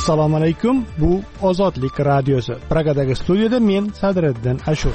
Assalomu alaykum. Bu Ozodlik radiosi. Pragadagi studiyada men Sadriddin Ashur.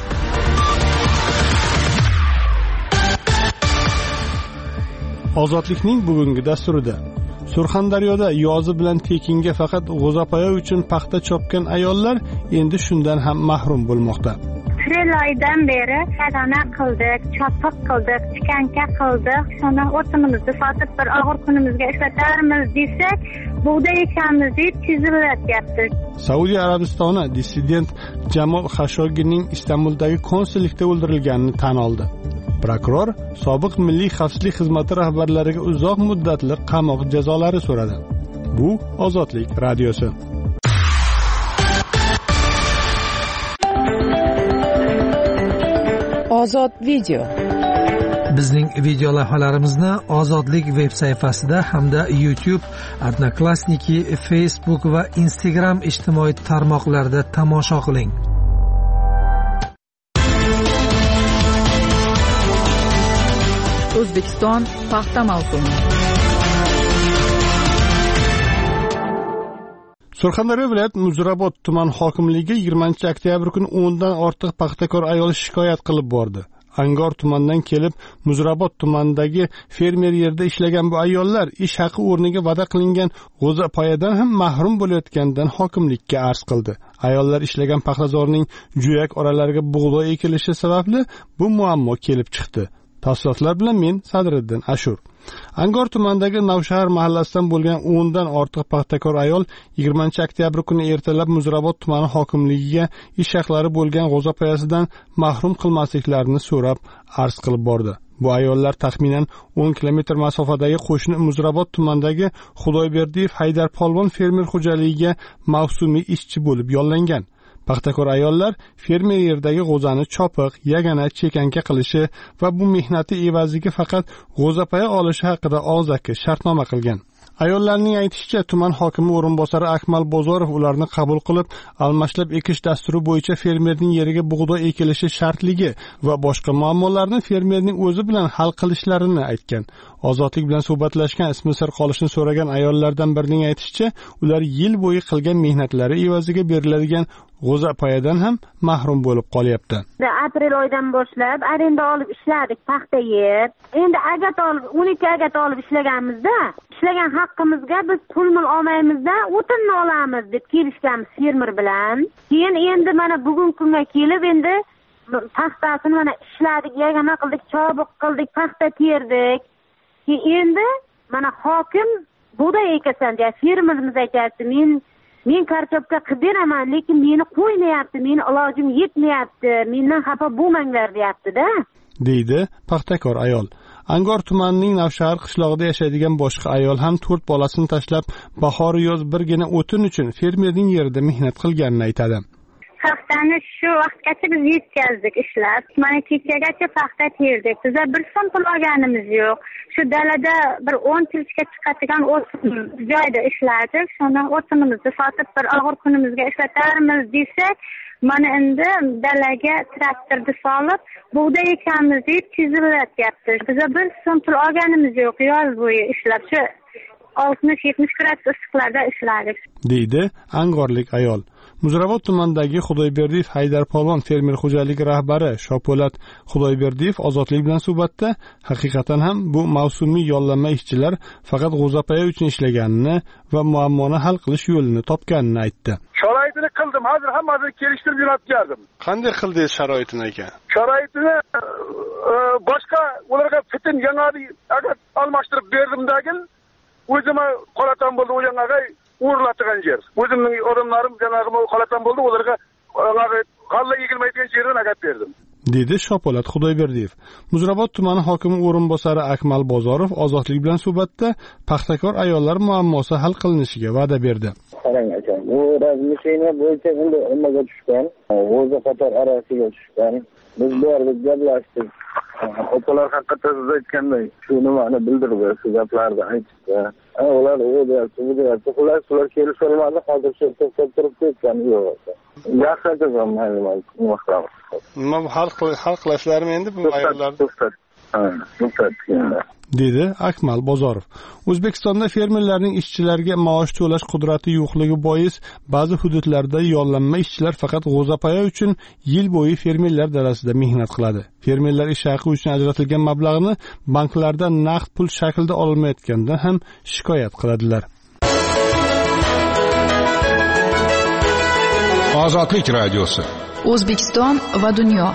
Ozodlikning bugungi dasturida Surxondaryoda yozi bilan tekinga faqat g'o'zapoya uchun paxta chopgan ayollar endi shundan ham mahrum bo'lmoqda. 3 oydan beri sadana qildik, chopiq qildik, chikanka qildik. Shuni o'tinimizni sotib bir og'ir kunimizga ishlatarmiz desak, bug'doy ekamiz deb chizilyapti. Saudiya Arabistoni dissident Jamol Xashoggining Istanbuldagi konsullikda o'ldirilganini tan oldi. Prokuror sobiq milliy xavfsizlik xizmati rahbarlariga uzoq muddatli qamoq jazolari so'radi. Bu Ozodlik radiosi. Ozod video. Bizning video lavhalarimizni Ozodlik veb sayfasida hamda YouTube, Odnoklassniki, Facebook va Instagram ijtimoiy tarmoqlarida tomosha qiling. O'zbekiston paxta mavsumi. Surxondaryo viloyat Muzrabot tuman hokimligi 20-oktyabr kuni 10 dan ortiq paxtakor ayol shikoyat qilib bordi. Angor tumanidan kelib Muzrabot tumanidagi fermer yerda ishlagan bu ayollar ish haqi o'rniga va'da qilingan g'o'zapoyadan ham mahrum bo'layotganidan hokimlikka arz qildi. Ayollar ishlagan paxtazorning juyak oralariga bug'doy ekilishi sababli bu muammo kelib chiqdi. Tafsilotlar bilan men Sadriddin Ashur. Angor tumanidagi Navshahar mahallasidan bo'lgan 10 dan ortiq paxtakor ayol 20-oktyabr kuni ertalab Muzrabot tumani hokimligiga ish haqlari bo'lgan g'o'zapoyasidan mahrum qilmasliklarini so'rab arz qilib bordi. Bu ayollar taxminan 10 kilometr masofadagi qo'shni Muzrabot tumanidagi Xudoyberdiyev Haydar Polvon fermer xo'jaligiga mavsumiy ishchi bo'lib yollangan. Paxtakor ayollar fermer yerdagi g'o'zani chopiq, yagana, chekanka qilishi va bu mehnati evaziga faqat g'o'zapoya olishi haqida og'zaki shartnoma qilgan. Ayollarning aytishicha, tuman hokimi o'rinbosari Akmal Bozorov ularni qabul qilib, almashlab ekish dasturi bo'yicha fermerning yeriga bug'doy ekilishi shartligi va boshqa muammolarni fermerning o'zi bilan hal qilishlarini aytgan. Ozodlik bilan suhbatlashgan, ismi sir qolishini so'ragan ayollardan birining aytishicha, ular yil bo'yi qilgan mehnatlari evaziga beriladigan g'o'zapoyadan ham mahrum bo'lib qolyapti. Aprel oyidan boshlab arenda olib ishladik, paxta yer. Endi agat olib 12 agat olib ishlaganmizda, ishlagan haqqimizga biz pul olmaymizda, o'tinni olamiz deb kelishganmiz fermer bilan. Keyin endi mana bugun kunga kelib endi paxtasini mana ishladik, yagana qildik, chobiq qildik, paxta terdik. Endi mana hokim bug'doy ekasan deya fermerimiz aytayapti, men kartopka qilib beraman, lekin meni qo'ymayapti, meni ilojim yetmayapti, mendan xafa bo'lmanglar deyapti-da, deydi paxtakor ayol. Angor tumanining Navshahar qishlog'ida yashaydigan boshqa ayol ham 4 bolasini tashlab bahor yoz birgina o'tin uchun fermerning yerida mehnat qilganini aytadi. Paxtani shu vaqtgacha biz yetkazdik ishlab. Mana kechagacha paxta terdik. Biza bir so'm pul olganimiz yo'q. Shu dalada bir 10 kilga chiqadigan o'tin joyda ishladik. Shuni o'tinimizni sotib bir og'ir kunimizga ishlatarmiz desak, mana endi dalaga traktorni solib, bug'doy ekamiz deb chizilyapti. Biza bir so'm pul olganimiz yo'q yoz bo'yi ishlab. Shu 60-70 gradus issiqlarda ishladik, deydi angorlik ayol. Muzrabot tumanidagi Xudoyberdiyev Haydar Polvon fermer xo'jaligi rahbari Shopolat Xudoyberdiyev Ozodlik bilan suhbatda haqiqatan ham bu mavsumiy yollanma ishchilar faqat g'o'zapoya uchun ishlaganini va muammoni hal qilish yo'lini topganini aytdi. Sharoitini qildim, hozir hammasini kelishtirib jo'natgandim. Qanday qildingiz sharoitini aka? Sharoitini boshqa ularga fitin yangi agat almashtirib berdimdagin o'zim qolatan bo'ldi, o yangi uğurlatgan yer. O'zimning odamlarim janag'im qolatan bo'ldi, ularga g'alla egilmaydigan yerdan agat berdim, dedi Shopolat Xudoyberdiyev. Muzrabot tumani hokimi o'rinbosari Akmal Bozorov Ozodlik bilan suhbatda paxtakor ayollar muammosi hal qilinishiga va'da berdi. Qarang aka, bu razmishina bo'yicha endi nimaga tushgan? O'zi qator arasiga tushgan. Biz bu yerda gaplashdik. Opalar haqiqatda siz aytganday shu nimani bildirdi, shu gaplarni aytdi. Ular o'ylayapti, ular kelib olmadi, hozircha to'xtab turib ketgan yo'q. Yaxshi aytaman, nima qilamiz? Nima hal qilasizlarmi endi bu ayollarni? Ha, mutasaddilar. dedi Akmal Bozorov. O'zbekistonda fermerlarning ishchilarga maosh to'lash qudrati yo'qligi bois ba'zi hududlarda yollanma ishchilar faqat g'o'zapoya uchun yil bo'yi fermerlar dalasida mehnat qiladi. Fermerlar ish haqi uchun ajratilgan mablag'ni banklardan naqd pul shaklida olmayotganidan ham shikoyat qiladilar. Ozodlik radiosi. O'zbekiston va dunyo.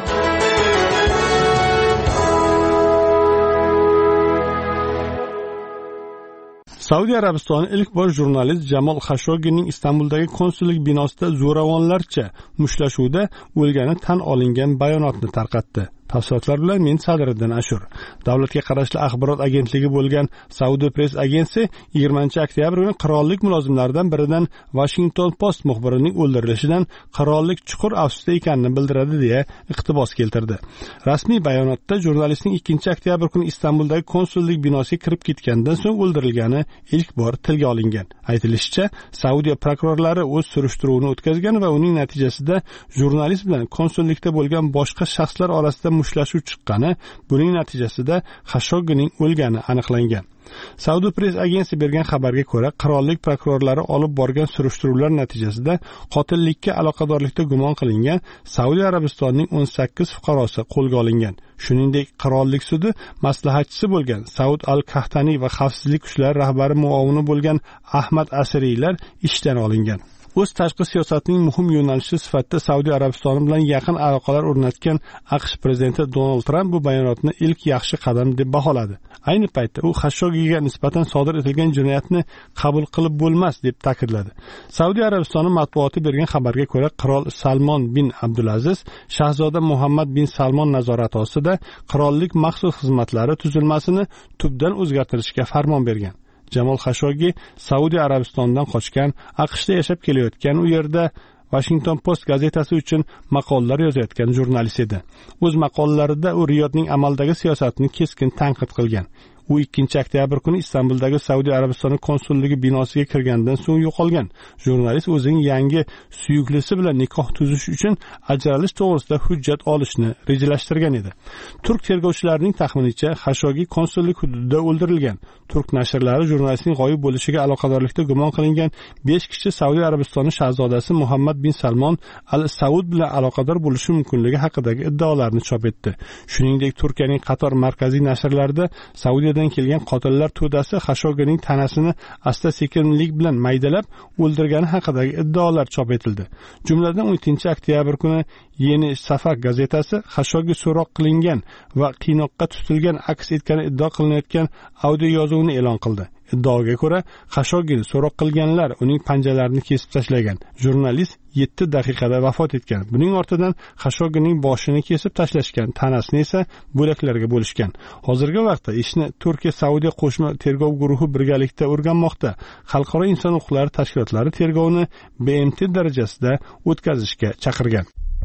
Saudiya Arabistoni ilk bor jurnalist Jamol Khashoggining Istanbuldagi konsullik binosida zo'ravonlarcha mushtlashuvda o'lgani tan olingan bayonotni tarqatdi. Tafsilotlar bilan men Sadriddin Ashur. Davlatga qarashli axborot agentligi bo'lgan Saudi Press agensi 20-oktyabr kuni qirollik mulozimlaridan biridan Washington Post muxbirining o'ldirilishidan qirollik chuqur afsusda ekanini bildiradi deya iqtibos keltirdi. Rasmiy bayonotda jurnalistning 2-oktyabr kuni Istanbuldagi konsullik binosiga kirib ketgandan so'ng o'ldirilgani ilk bor tilga olingan. Aytilishicha, Saudiya prokurorlari o'z surishtiruvini o'tkazgan va uning natijasida jurnalist bilan konsullikda bo'lgan boshqa shaxslar orasida mushlashuv chiqqani, buning natijasida Khashoggining o'lgani aniqlangan. Saudi Press agensi bergan xabarga ko'ra, qirollik prokurorlari olib borgan surishtiruvlar natijasida qotillikka aloqadorlikda gumon qilingan Saudiya Arabistonining 18 fuqarosi qo'lga olingan. Shuningdek, qirollik sudi maslahatchisi bo'lgan Saud al-Qahtani va xavfsizlik kuchlari rahbari muovini bo'lgan Ahmad Asiriylar ishdan olingan. O'z tashqi siyosatining muhim yo'nalishi sifatida Saudiya Arabistoni bilan yaqin aloqalar o'rnatgan AQSh prezidenti Donald Trump bu bayonotni ilk yaxshi qadam deb baholadi. Ayni paytda u Khashoggiga nisbatan sodir etilgan jinoyatni qabul qilib bo'lmas deb ta'kidladi. Saudiya Arabistoni matbuoti bergan xabarga ko'ra, qirol Salmon bin Abdulaziz shahzoda Muhammad bin Salmon nazorati ostida qirollik maxsus xizmatlari tuzilmasini tubdan o'zgartirishga farmon bergan. Jamol Khashoggi Saudiya Arabistonidan qochgan, AQShda yashab kelayotgan, u yerda Washington Post gazetasi uchun maqolalar yozayotgan jurnalist edi. O'z maqolalarida u Riyodning amaldagi siyosatini keskin tanqid qilgan. U 2-oktyabr kuni Istanbuldagi Saudiya Arabistoni konsulligi binosiga kirgandan so'ng yo'qolgan. Jurnalist o'zining yangi suyuklisi bilan nikoh tuzish uchun ajralish to'g'risida hujjat olishni rejalashtirgan edi. Turk tergovchilarining taxminicha Khashoggi konsullik hududida o'ldirilgan. Turk nashrlari jurnalistning g'oyib bo'lishiga aloqadorlikda gumon qilingan 5 kishi Saudiya Arabistoni shahzodasi Muhammad bin Salmon al-Saud bilan aloqador bo'lishi mumkinligi haqidagi iddaolarni chop etdi. Shuningdek, Turkiyaning qator markaziy nashrlarida Saudiyadan kelgan qotillar to'dasi Khashoggining tanasini asta-sekinlik bilan maydalab o'ldirgani haqidagi iddaolar chop etildi. Jumladan 17-oktyabr kuni Yeni Safak gazetasi Khashoggi so'roq qilingan va qiynoqqa tutilgan aks etgani iddio qilinayotgan audio yozuvni e'lon qildi. Iddaoga ko'ra, Khashoggini so'roq qilganlar uning panjalarini kesib tashlagan. Jurnalist 7 daqiqada vafot etgan. Buning ortidan Khashoggining boshini kesib tashlashgan, tanasini esa bo'laklarga bo'lishgan. Hozirgi vaqtda ishni Turkiya Saudiya qo'shma tergov guruhi birgalikda o'rganmoqda. Xalqaro inson huquqlari tashkilotlari tergovni BMT darajasida o'tkazishga chaqirgan.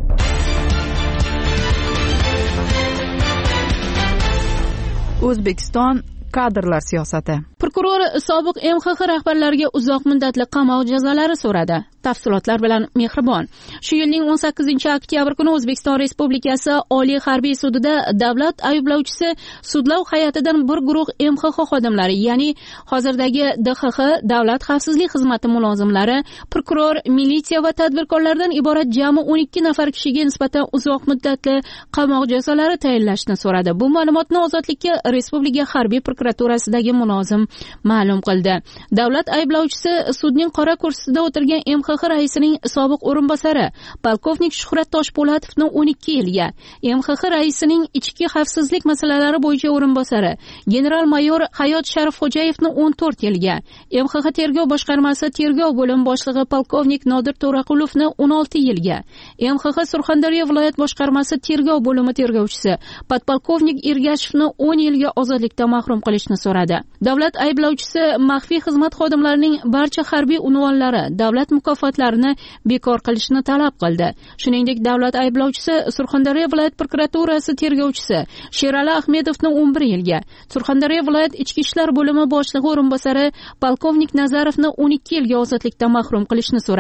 O'zbekiston kadrlar siyosati. Prokuror sobiq MXX rahbarlariga uzoq muddatli qamoq jazolari so'radi. Tafsilotlar bilan Mehribon. Shu yilning 18-oktyabr kuni O'zbekiston Respublikasi Oliy harbiy sudida davlat ayblovchisi sudlov hay'atidan bir guruh MXX xodimlari, ya'ni hozirdagi DXX Davlat xavfsizlik xizmati mulozimlari, prokuror, militsiya va tadbirkorlardan iborat jami 12 nafar kishiga nisbatan uzoq muddatli qamoq jazolari tayinlashni so'radi. Bu ma'lumotni Ozodlikka Respublika harbiy prokuraturasidagi mulozim ma'lum qildi. Davlat ayblovchisi sudning qora kursisida o'tirgan MXX raisining sobiq o'rinbosari polkovnik Shuhrat Toshpo'latovni 12 yilga, MXX raisining ichki xavfsizlik masalalari bo'yicha o'rinbosari general-mayor Hayot Sharifxo'jayevni 14 yilga, MXX tergov boshqarmasi tergov bo'lim boshlig'i polkovnik Nodir To'raqulovni 16 yilga, MXX Surxondaryo viloyat boshqarmasi tergov bo'limi tergovchisi podpolkovnik Ergashevni 10 yilga ozodlikdan mahrum qilishni so'radi. Davlat ayblovchisi maxfiy xizmat xodimlarining barcha harbiy unvonlari, davlat mukofotlarini bekor qilishni talab qildi. Shuningdek, davlat ayblovchisi Surxondaryo viloyat prokuraturasi tergovchisi Sherali Ahmedovni 11 yilga, Surxondaryo viloyat ichki ishlar bo'limi boshlig'i o'rinbosari polkovnik Nazarovni 12 yilga ozodlikdan mahrum qilishni so'radi.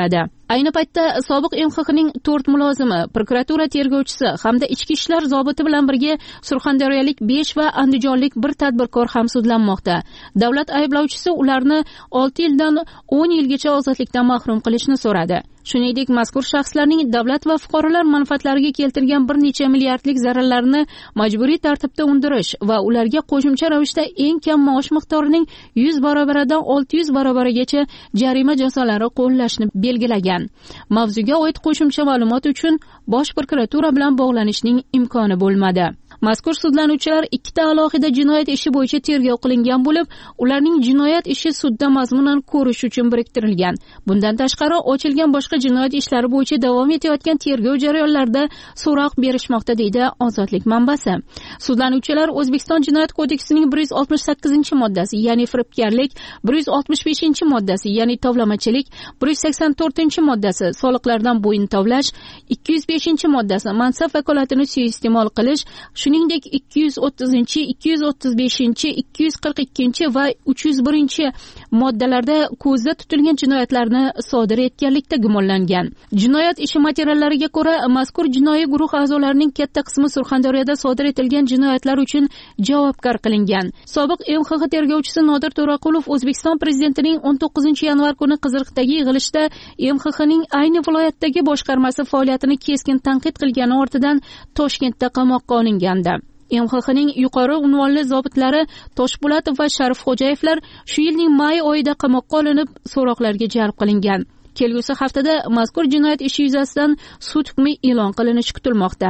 Ayni paytda sobiq MXXning 4 mulozimi, prokuratura tergovchisi hamda ichki ishlar zobiti bilan birga surxondaryolik 5 va andijonlik 1 tadbirkor ham sudlanmoqda. Davlat ayblovchisi ularni 6 yildan 10 yilgacha ozodlikdan mahrum qilishni so'radi. Shuningdek, mazkur shaxslarning davlat va fuqarolar manfaatlariga keltirgan bir necha milliardlik zararlarni majburiy tartibda undirish va ularga qo'shimcha ravishda eng kam maosh miqdorining 100 barobaridan 600 barobarigacha jarima jazolari qo'llashni belgilagan. Mavzuga oid qo'shimcha ma'lumot uchun Bosh prokuratura bilan bog'lanishning imkoni bo'lmadi. Mazkur sudlanuvchilar 2 ta alohida jinoyat ishi bo'yicha tergov qilingan bo'lib, ularning jinoyat ishi sudda mazmunan ko'rish uchun biriktirilgan. Bundan tashqari, ochilgan boshqa jinoyat ishlari bo'yicha davom etayotgan tergov jarayonlarida so'roq berishmoqda, deydi Ozodlik manbasi. Sudlanuvchilar O'zbekiston Jinoyat kodeksining 168-moddasi, ya'ni firibgarlik, 165-moddasi, ya'ni tovlamachilik, 184-moddasi, soliqlardan bo'yin tovlash, 205-moddasi, mansab vakolatini suiiste'mol qilish, shuningdek 230, 235, 242 va 301 moddalarda ko'zda tutilgan jinoyatlarni sodir etganlikda gumonlangan. Jinoyat ishi materiallariga ko'ra, mazkur jinoiy guruh a'zolarining katta qismi Surxondaryoda sodir etilgan jinoyatlar uchun javobgar qilingan. Sobiq MXX tergovchisi Nodir To'raqulov O'zbekiston prezidentining 19-yanvar kuni Qiziriqdagi yig'ilishda MXXning ayni viloyatdagi boshqarmasi faoliyatini keskin tanqid qilgani ortidan Toshkentda qamoqqa olingandi. MXXning yuqori unvonli zobitlari Toshpo'latov va Sharifxo'jayevlar shu yilning may oyida qamoqqa olinib, so'roqlarga jalb qilingan. Kelgusi haftada mazkur jinoyat ishi yuzasidan sud hukmi e'lon qilinishi kutilmoqda.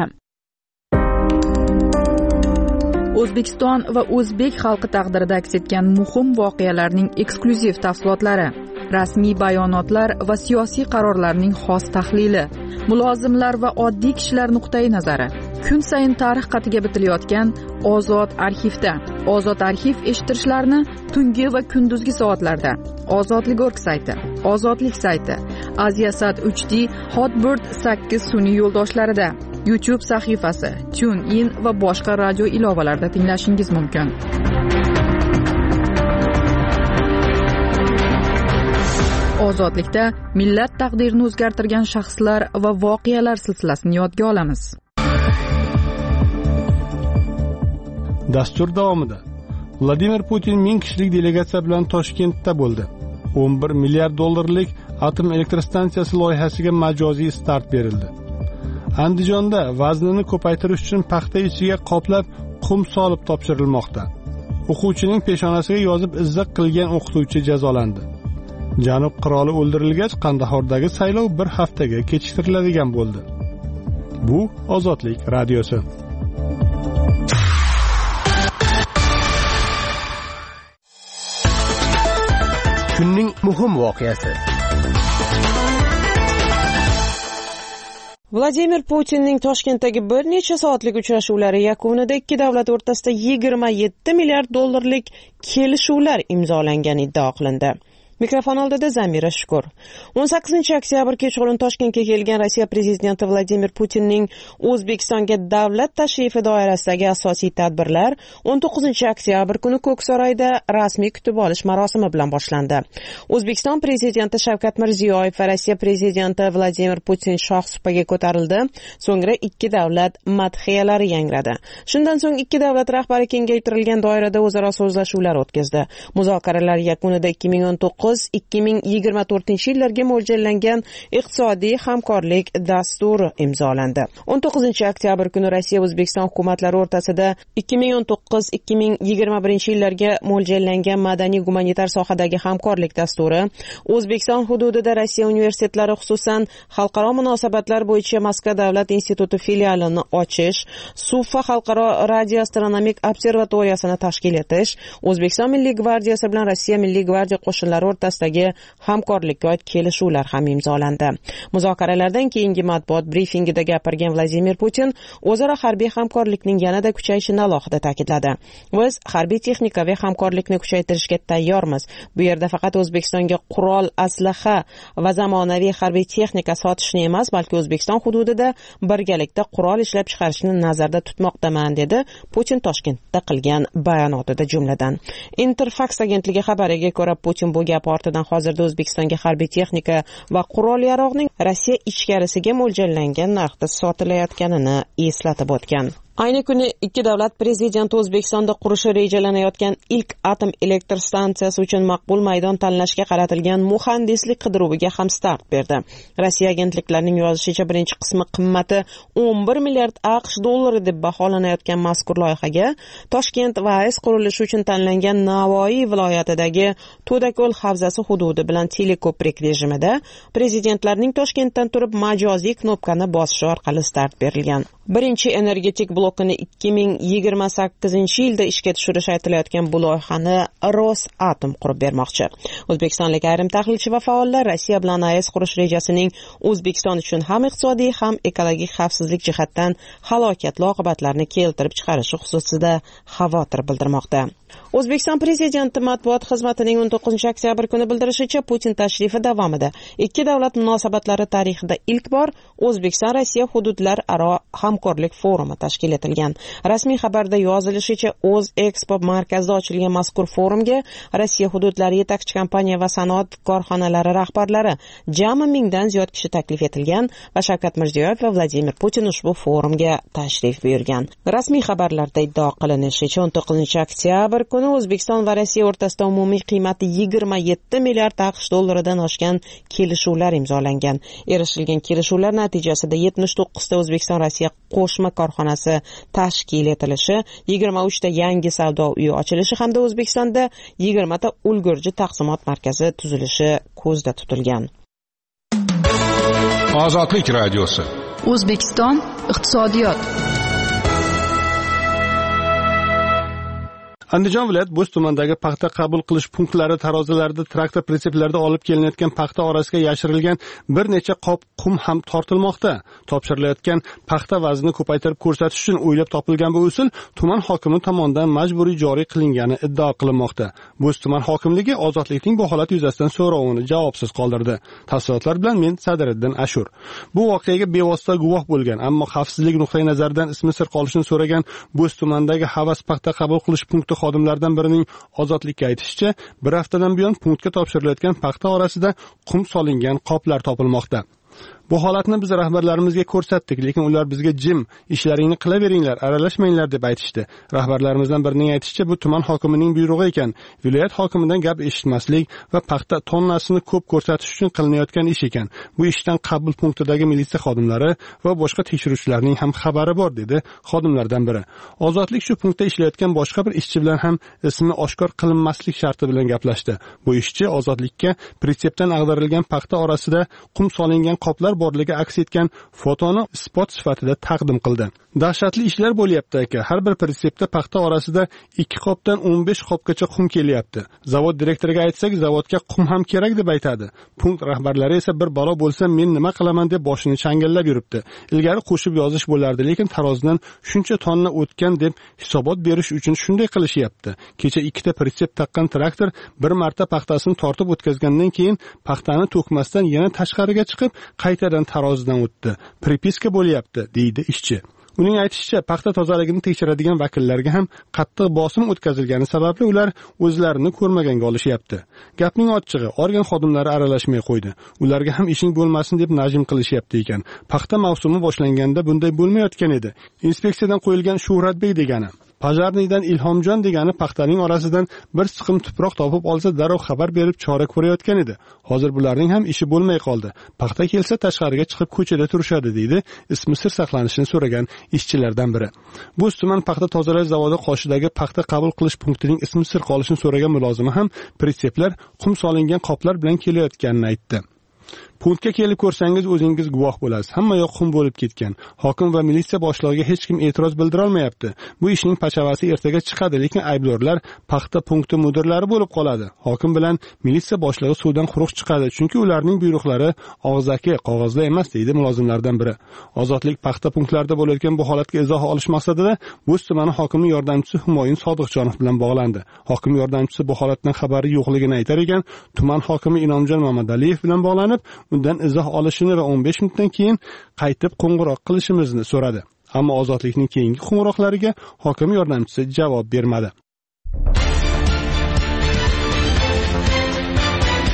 O'zbekiston va o'zbek xalqi taqdirida aks etgan muhim voqealarning eksklyuziv tafsilotlari, rasmiy bayonotlar va siyosiy qarorlarning xos tahlili, mulozimlar va oddiy kishilar nuqtai nazari. Kun sayin tarix qatiga bitilayotgan Ozod arxivda. Ozod arxiv eshittirishlarni tungi va kunduzgi soatlarda. Ozodlik.org sayti, Ozodlik sayti, Aziasat 3D, Hotbird 8 sun'iy yo'ldoshlarida, YouTube sahifasi, TuneIn va boshqa radio ilovalarida tinglashingiz mumkin. Ozodlikda millat taqdirini o'zgartirgan shaxslar va voqealar silsilasini yodga olamiz. Dastur davomida Vladimir Putin 1000 kishilik delegatsiya bilan Toshkentda bo'ldi. 11 milliard dollarlik atom elektrostansiyasi loyihasiga majoziy start berildi. Andijonda vaznini ko'paytirish uchun paxta ichiga qoplab qum solib topshirilmoqda. O'quvchining peshonasiga yozib izzat qilgan o'qituvchi jazolandi. Janub qiroli o'ldirilgach, Qandahordagi saylov bir haftaga kechiktiriladigan bo'ldi. Bu Ozodlik radiosi. Kunning muhim voqeasi. Vladimir Putinning Toshkentdagi bir necha soatlik uchrashuvlari yakunida ikki davlat o'rtasida 27 milliard dollarlik kelishuvlar imzolangan iddao qilindi. Mikrofon oldida Zamira Shukur. 18-oktyabr kechqurun Toshkentga kelgan Rossiya prezidenti Vladimir Putinning O'zbekistonga davlat tashrifi doirasidagi asosiy tadbirlar 19-oktyabr kuni Ko'ksaroyda rasmiy kutib olish marosimi bilan boshlandi. O'zbekiston prezidenti Shavkat Mirziyoyev va Rossiya prezidenti Vladimir Putin shohsupaga ko'tarildi. So'ngra ikki davlat madhiyalari yangradi. Shundan so'ng ikki davlat rahbari kengaytirilgan doirada o'zaro so'zlashuvlar o'tkazdi. Muzokaralar yakunida 2024-yillarga mo'ljallangan iqtisodiy hamkorlik dasturi imzolandi. 19-oktyabr kuni Rossiya O'zbekiston hukumatlari o'rtasida 2019-2021-yillarga mo'ljallangan madaniy-gumanitar sohadagi hamkorlik dasturi, O'zbekiston hududida Rossiya universitetlari, xususan xalqaro munosabatlar bo'yicha Moskva davlat instituti filialini ochish, Sufa xalqaro radioastronomik observatoriyasini tashkil etish, O'zbekiston Milliy gvardiyasi bilan Rossiya Milliy gvardiya qo'shinlari o'rtasidagi hamkorlikka oid kelishuvlar ham imzolandi. Muzokaralardan keyingi matbuot brifingida gapirgan Vladimir Putin o'zaro harbiy hamkorlikning yanada kuchayishini alohida ta'kidladi. Biz harbiy texnikaviy hamkorlikni kuchaytirishga tayyormiz. Bu yerda faqat O'zbekistonga qurol, aslaha va zamonaviy harbiy texnika sotishni emas, balki O'zbekiston hududida birgalikda qurol ishlab chiqarishni nazarda tutmoqdaman, dedi Putin Toshkentda qilgan bayonotida jumladan. Interfax agentligi xabariga ko'ra, Putin bu gapini portidan hozirda O'zbekistonga harbiy texnika va qurol-yarog'ning Rossiya ichkarisiga mo'ljallangan narxda sotilayotganini eslatib o'tgan. Ayni kuni ikki davlat prezidenti O'zbekistonda qurishi rejalanayotgan ilk atom elektr stansiyasi uchun maqbul maydon tanlashga qaratilgan muhandislik qidiruviga ham start berdi. Rossiya agentliklarining yozishicha, birinchi qismi qimmati 11 milliard AQSh dollari deb baholanayotgan mazkur loyihaga Toshkent va AES qurilishi uchun tanlangan Navoiy viloyatidagi To'dako'l havzasi hududi bilan teleko'prik rejimida prezidentlarning Toshkentdan turib majoziy knopkani bosishi orqali start berilgan. Birinchi energetik blokini 2028-yilda ishga tushirish aytilayotgan bu loyihani Rosatom qurib bermoqchi. O'zbekistonlik ayrim tahlilchi va faollar Rossiya bilan AES qurish rejasining O'zbekiston uchun ham iqtisodiy, ham ekologik xavfsizlik jihatdan halokatli oqibatlarni keltirib chiqarishi xususida xavotir bildirmoqda. O'zbekiston prezidenti matbuot xizmatining 19-oktyabr kuni bildirishicha, Putin tashrifi davomida ikki davlat munosabatlari tarixida ilk bor O'zbekiston-Rossiya hududlararo hamkorlik forumi tashkil etilgan. Rasmiy xabarda yozilishicha, O'zexpo markazida ochilgan mazkur forumga Rossiya hududlari yetakchi kompaniya va sanoat korxonalari rahbarlari jami 1000 dan ziyod kishi taklif etilgan va Shavkat Mirziyoyev va Vladimir Putin ushbu forumga tashrif buyurgan. Rasmiy xabarlarda iddao qilinishicha, 19-oktyabr kuni O'zbekiston va Rossiya o'rtasida umumiy qiymati 27 milliard AQSh dollaridan oshgan kelishuvlar imzolangan. Erishilgan kelishuvlar natijasida 79 ta O'zbekiston-Rossiya qo'shma korxonasi tashkil etilishi, 23 ta yangi savdo uyi ochilishi hamda O'zbekistonda 20 ta ulgurji taqsimot markazi tuzilishi ko'zda tutilgan. Ozodlik radiosi. O'zbekiston iqtisodiyot. Andijon viloyat Bo'z tumanidagi paxta qabul qilish punktlari tarozilarida traktor pritseplarida olib kelinayotgan paxta orasiga yashirilgan bir necha qop qum ham tortilmoqda. Topshirilayotgan paxta vaznini ko'paytirib ko'rsatish uchun o'ylab topilgan bu usul tuman hokimi tomonidan majburiy joriy qilingani iddao qilinmoqda. Bo'z tuman hokimligi ozodlikning bu holat yuzasidan so'rovini javobsiz qoldirdi. Tafsilotlar bilan men Sadiriddin Ashur. Bu voqeaga bevosita guvoh bo'lgan, ammo xavfsizlik nuqtai nazaridan ismi sir qolishini so'ragan Bo'z tumanidagi Havas paxta qabul qilish punkti xodimlardan birining ozodlikka aytishicha, bir haftadan buyon punktga topshirilayotgan paxta orasida qum solingan qoplar topilmoqda. Bu holatni biz rahbarlarimizga ko'rsatdik, lekin ular bizga jim, ishlaringni qilaveringlar, aralashmanglar deb aytishdi. Rahbarlarimizdan birining aytishicha, bu tuman hokimining buyrug'i ekan. Viloyat hokimidan gap eshitmaslik va paxta tonnasini ko'p ko'rsatish uchun qilinayotgan ish ekan. Bu ishdan qabul punktidagi militsiya xodimlari va boshqa tekshiruvchilarning ham xabari bor, dedi xodimlardan biri. Ozodlik shu punktda ishlayotgan boshqa bir ishchi bilan ham ismi oshkor qilinmaslik sharti bilan gaplashdi. Bu ishchi ozodlikka pritsepdan ag'darilgan paxta orasida qum solingan qoplar borligi aks etgan fotoni isbot sifatida taqdim qildi. Dahshatli ishlar bo'lyapti aka. Har bir pritsepda paxta orasida 2 qopdan 15 qopgacha qum kelyapti. Zavod direktoriga aytsak, zavodga qum ham kerak deb aytadi. Punkt rahbarlari esa bir balo bo'lsa men nima qilaman deb boshini changallab yuribdi. Ilgari qo'shib yozish bo'lardi, lekin tarozidan shuncha tonna o'tgan deb hisobot berish uchun shunday qilishyapti. Kecha 2 ta pritsep taqqan traktor bir marta paxtasini tortib o'tkazgandan keyin paxtani to'kmasdan yana tashqariga chiqib, qaytadan tarozidan o'tdi. Pripiska bo'lyapti, deydi ishchi. Uning aytishicha, paxta tozaligini tekshiradigan vakillarga ham qattiq bosim o'tkazilgani sababli ular o'zlarini ko'rmaganga olishyapti. Gapning ochig'i, organ xodimlari aralashmay qo'ydi. Ularga ham ishing bo'lmasin deb najm qilishyapti ekan. Paxta mavsumi boshlanganda bunday bo'lmayotgan edi. Inspeksiyadan qo'yilgan Shuhratbek degani, Pajarniydan Ilhomjon degani paxtaning orasidan bir siqim tuproq topib olsa darrov xabar berib chora ko'rayotgan edi. Hozir bularning ham ishi bo'lmay qoldi. Paxta kelsa tashqariga chiqib ko'chada turishadi, deydi ismi sir saqlanishini so'ragan ishchilardan biri. Bu tuman paxta tozalash zavodi qoshidagi paxta qabul qilish punktining ismi sir qolishini so'ragan mulozima ham pritseplar qum solingan qoplar bilan kelayotganini aytdi. Punktga kelib ko'rsangiz o'zingiz guvoh bo'lasiz. Hamma yoq qum bo'lib ketgan. Hokim va militsiya boshlig'iga hech kim e'tiroz bildira olmayapti. Bu ishning pachavasi ertaga chiqadi, lekin aybdorlar paxta punkti mudirlari bo'lib qoladi. Hokim bilan militsiya boshlig'i suvdan quruq chiqadi, chunki ularning buyruqlari og'zaki, qog'ozda emas, deydi mulozimlardan biri. Ozodlik paxta punktlarida bo'layotgan bu holatga izoh olish maqsadida Bo'z tumani hokimi yordamchisi Humoyun Sodiqjonov bilan bog'landi. Hokim yordamchisi bu holatdan xabari yo'qligini aytar ekan, tuman hokimi Inomjon Mamadaliyev bilan bog'lanib, undan izoh olishini va 15 minutdan keyin qaytib qo'ng'iroq qilishimizni so'radi. Ammo ozodlikning keyingi qo'ng'iroqlariga hokim yordamchisi javob bermadi.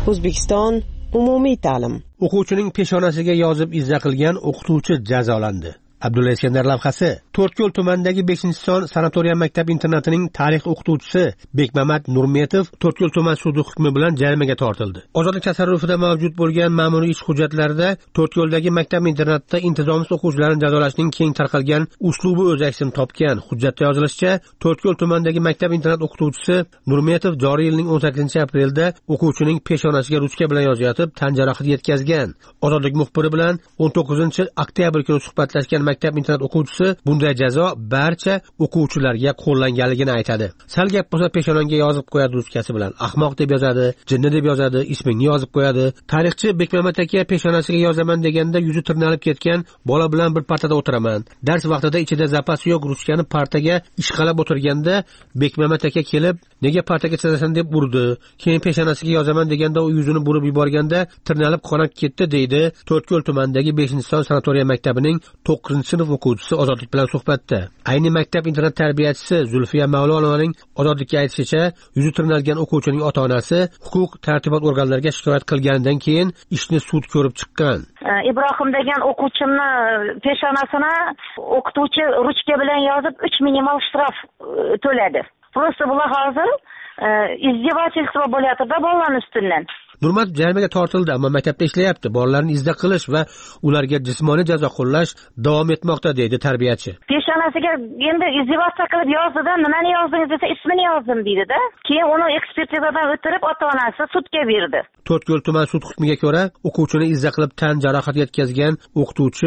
O'zbekiston umumiy ta'lim. O'quvchining peshonasiga yozib izza qilgan o'qituvchi jazolandi. Abdulla Iskandar lavhasi. To'rtko'l tumanidagi 5-son sanatoriya maktab internatining tarix o'qituvchisi Bekmamat Nurmetov To'rtko'l tuman sudi hukmi bilan jarimaga tortildi. Ozodlik tasarrufida mavjud bo'lgan ma'muriy ish hujjatlarida To'rtko'ldagi maktab internatida intizomsiz o'quvchilarni jazolashning keng tarqalgan uslubi o'z aksini topgan. Hujjatda yozilishicha, To'rtko'l tumanidagi maktab internat o'qituvchisi Nurmetov joriy yilning 18-aprelda o'quvchining peshonasiga ruchka bilan yozayotib tan jarohati yetkazgan. Ozodlik muxbiri bilan 19-oktyabr kuni suhbatlashgan maktab internat o'quvchisi bunday jazo barcha o'quvchilarga qo'llanganligini aytadi. Sal gap bo'lsa peshonangga yozib qo'yadi ruchkasi bilan. Ahmoq deb yozadi, jinni deb yozadi, ismingni yozib qo'yadi. Tarixchi Bekmamat aka peshonasiga yozaman deganda yuzi tirnalib ketgan bola bilan bir partada o'tiraman. Dars vaqtida ichida zapasi yo'q ruchkani partaga ishqalab o'tirganda Bekmamat aka kelib, "Nega partaga chizasan?" deb urdi. Keyin peshonasiga yozaman deganda u yuzini burib yuborganda tirnalib qonab ketdi deydi To'rtko'l tumanidagi 5-son sanatoriya maktabining 9-sinf o'quvchisi Ozodlik bilan suhbatda. Ayni maktab internat tarbiyachisi Zulfiya Mavlonovaning Ozodlikka aytishicha, yuzi tirnalgan o'quvchining ota-onasi huquq tartibot organlariga shikoyat qilganidan keyin ishni sud ko'rib chiqqan. Ibrohim degan o'quvchimni peshonasini o'qituvchi ruchka bilan yozib 3 minimal shtraf to'ladi. Просто bular hozir izdevательство bo'lyapti-da bolalar ustidan. Nurmatov jarimaga tortildi, ammo maktabda ishlayapti. Bolalarni izda qilish va ularga jismoniy jazo qo'llash davom etmoqda, deydi tarbiyachi. Peshonasiga endi izdevательство qilib yozdi-da, nimani yozdingiz desa, ismini yozdim deydi-da. Keyin uni ekspertizadan o'tirib ota-onasi sudga berdi. To'rtko'l tuman sud hukmiga ko'ra, o'quvchini izza qilib tan jarohati yetkazgan o'qituvchi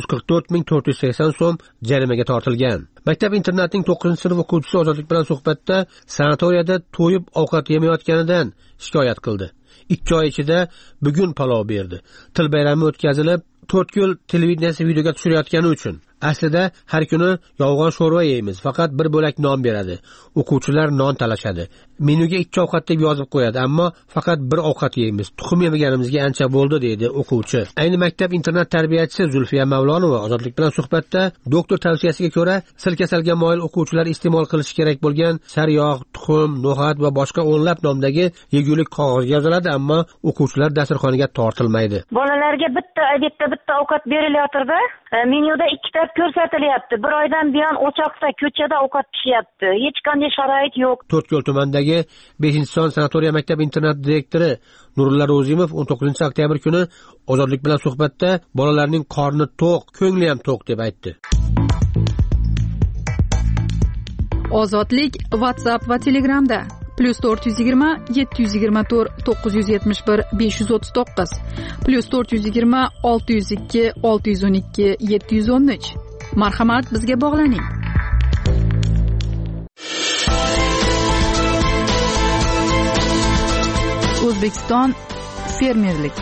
344.480 so'm jarimaga tortilgan. Maktab internatning 9-sinf o'quvchisi Ozodlik bilan suhbatda sanatoriyada to'yib ovqat yemayotganidan shikoyat qildi. 2 oy ichida bugun palov berdi. Til bayrami o'tkazilib, To'rtko'l televideniyasi videoga tushirayotgani uchun. Aslida har kuni yolg'on sho'rva yeymiz, faqat bir bo'lak non beradi. O'quvchilar non talashadi. Menyuga 2 ovqat deb yozib qo'yadi, ammo faqat bir ovqat yeymiz. Tuxum yemaganimizga ancha bo'ldi, deydi o'quvchi. Ayni maktab internat tarbiyachisi Zulfiya Mavlonova Ozodlik bilan suhbatda doktor tavsiyasiga ko'ra silkasalga moyil o'quvchilar iste'mol qilishi kerak bo'lgan sariyog', tuxum, no'xat va boshqa o'nlab nomdagi yegulik qog'ozga yoziladi, ammo o'quvchilar dasturxoniga tortilmaydi. Bolalarga bitta ovqat berilyapti-da, menyuda 2 ta ko'rsatilyapti. Bir oydan buyon o'choqda, ko'chada ovqat pishyapti. Hech qanday sharoit yo'q. To'rtko'l tumanidagi 5-son sanatoriya maktab internat direktori Nurulla Ro'zimov 19-oktyabr kuni Ozodlik bilan suhbatda bolalarning qorni to'q, ko'ngli ham to'q deb aytdi. Ozodlik WhatsApp va Telegramda +420 724 971 539 +420 602 612 713. Marhamat, bizga bog'laning. O'zbekiston fermerlik.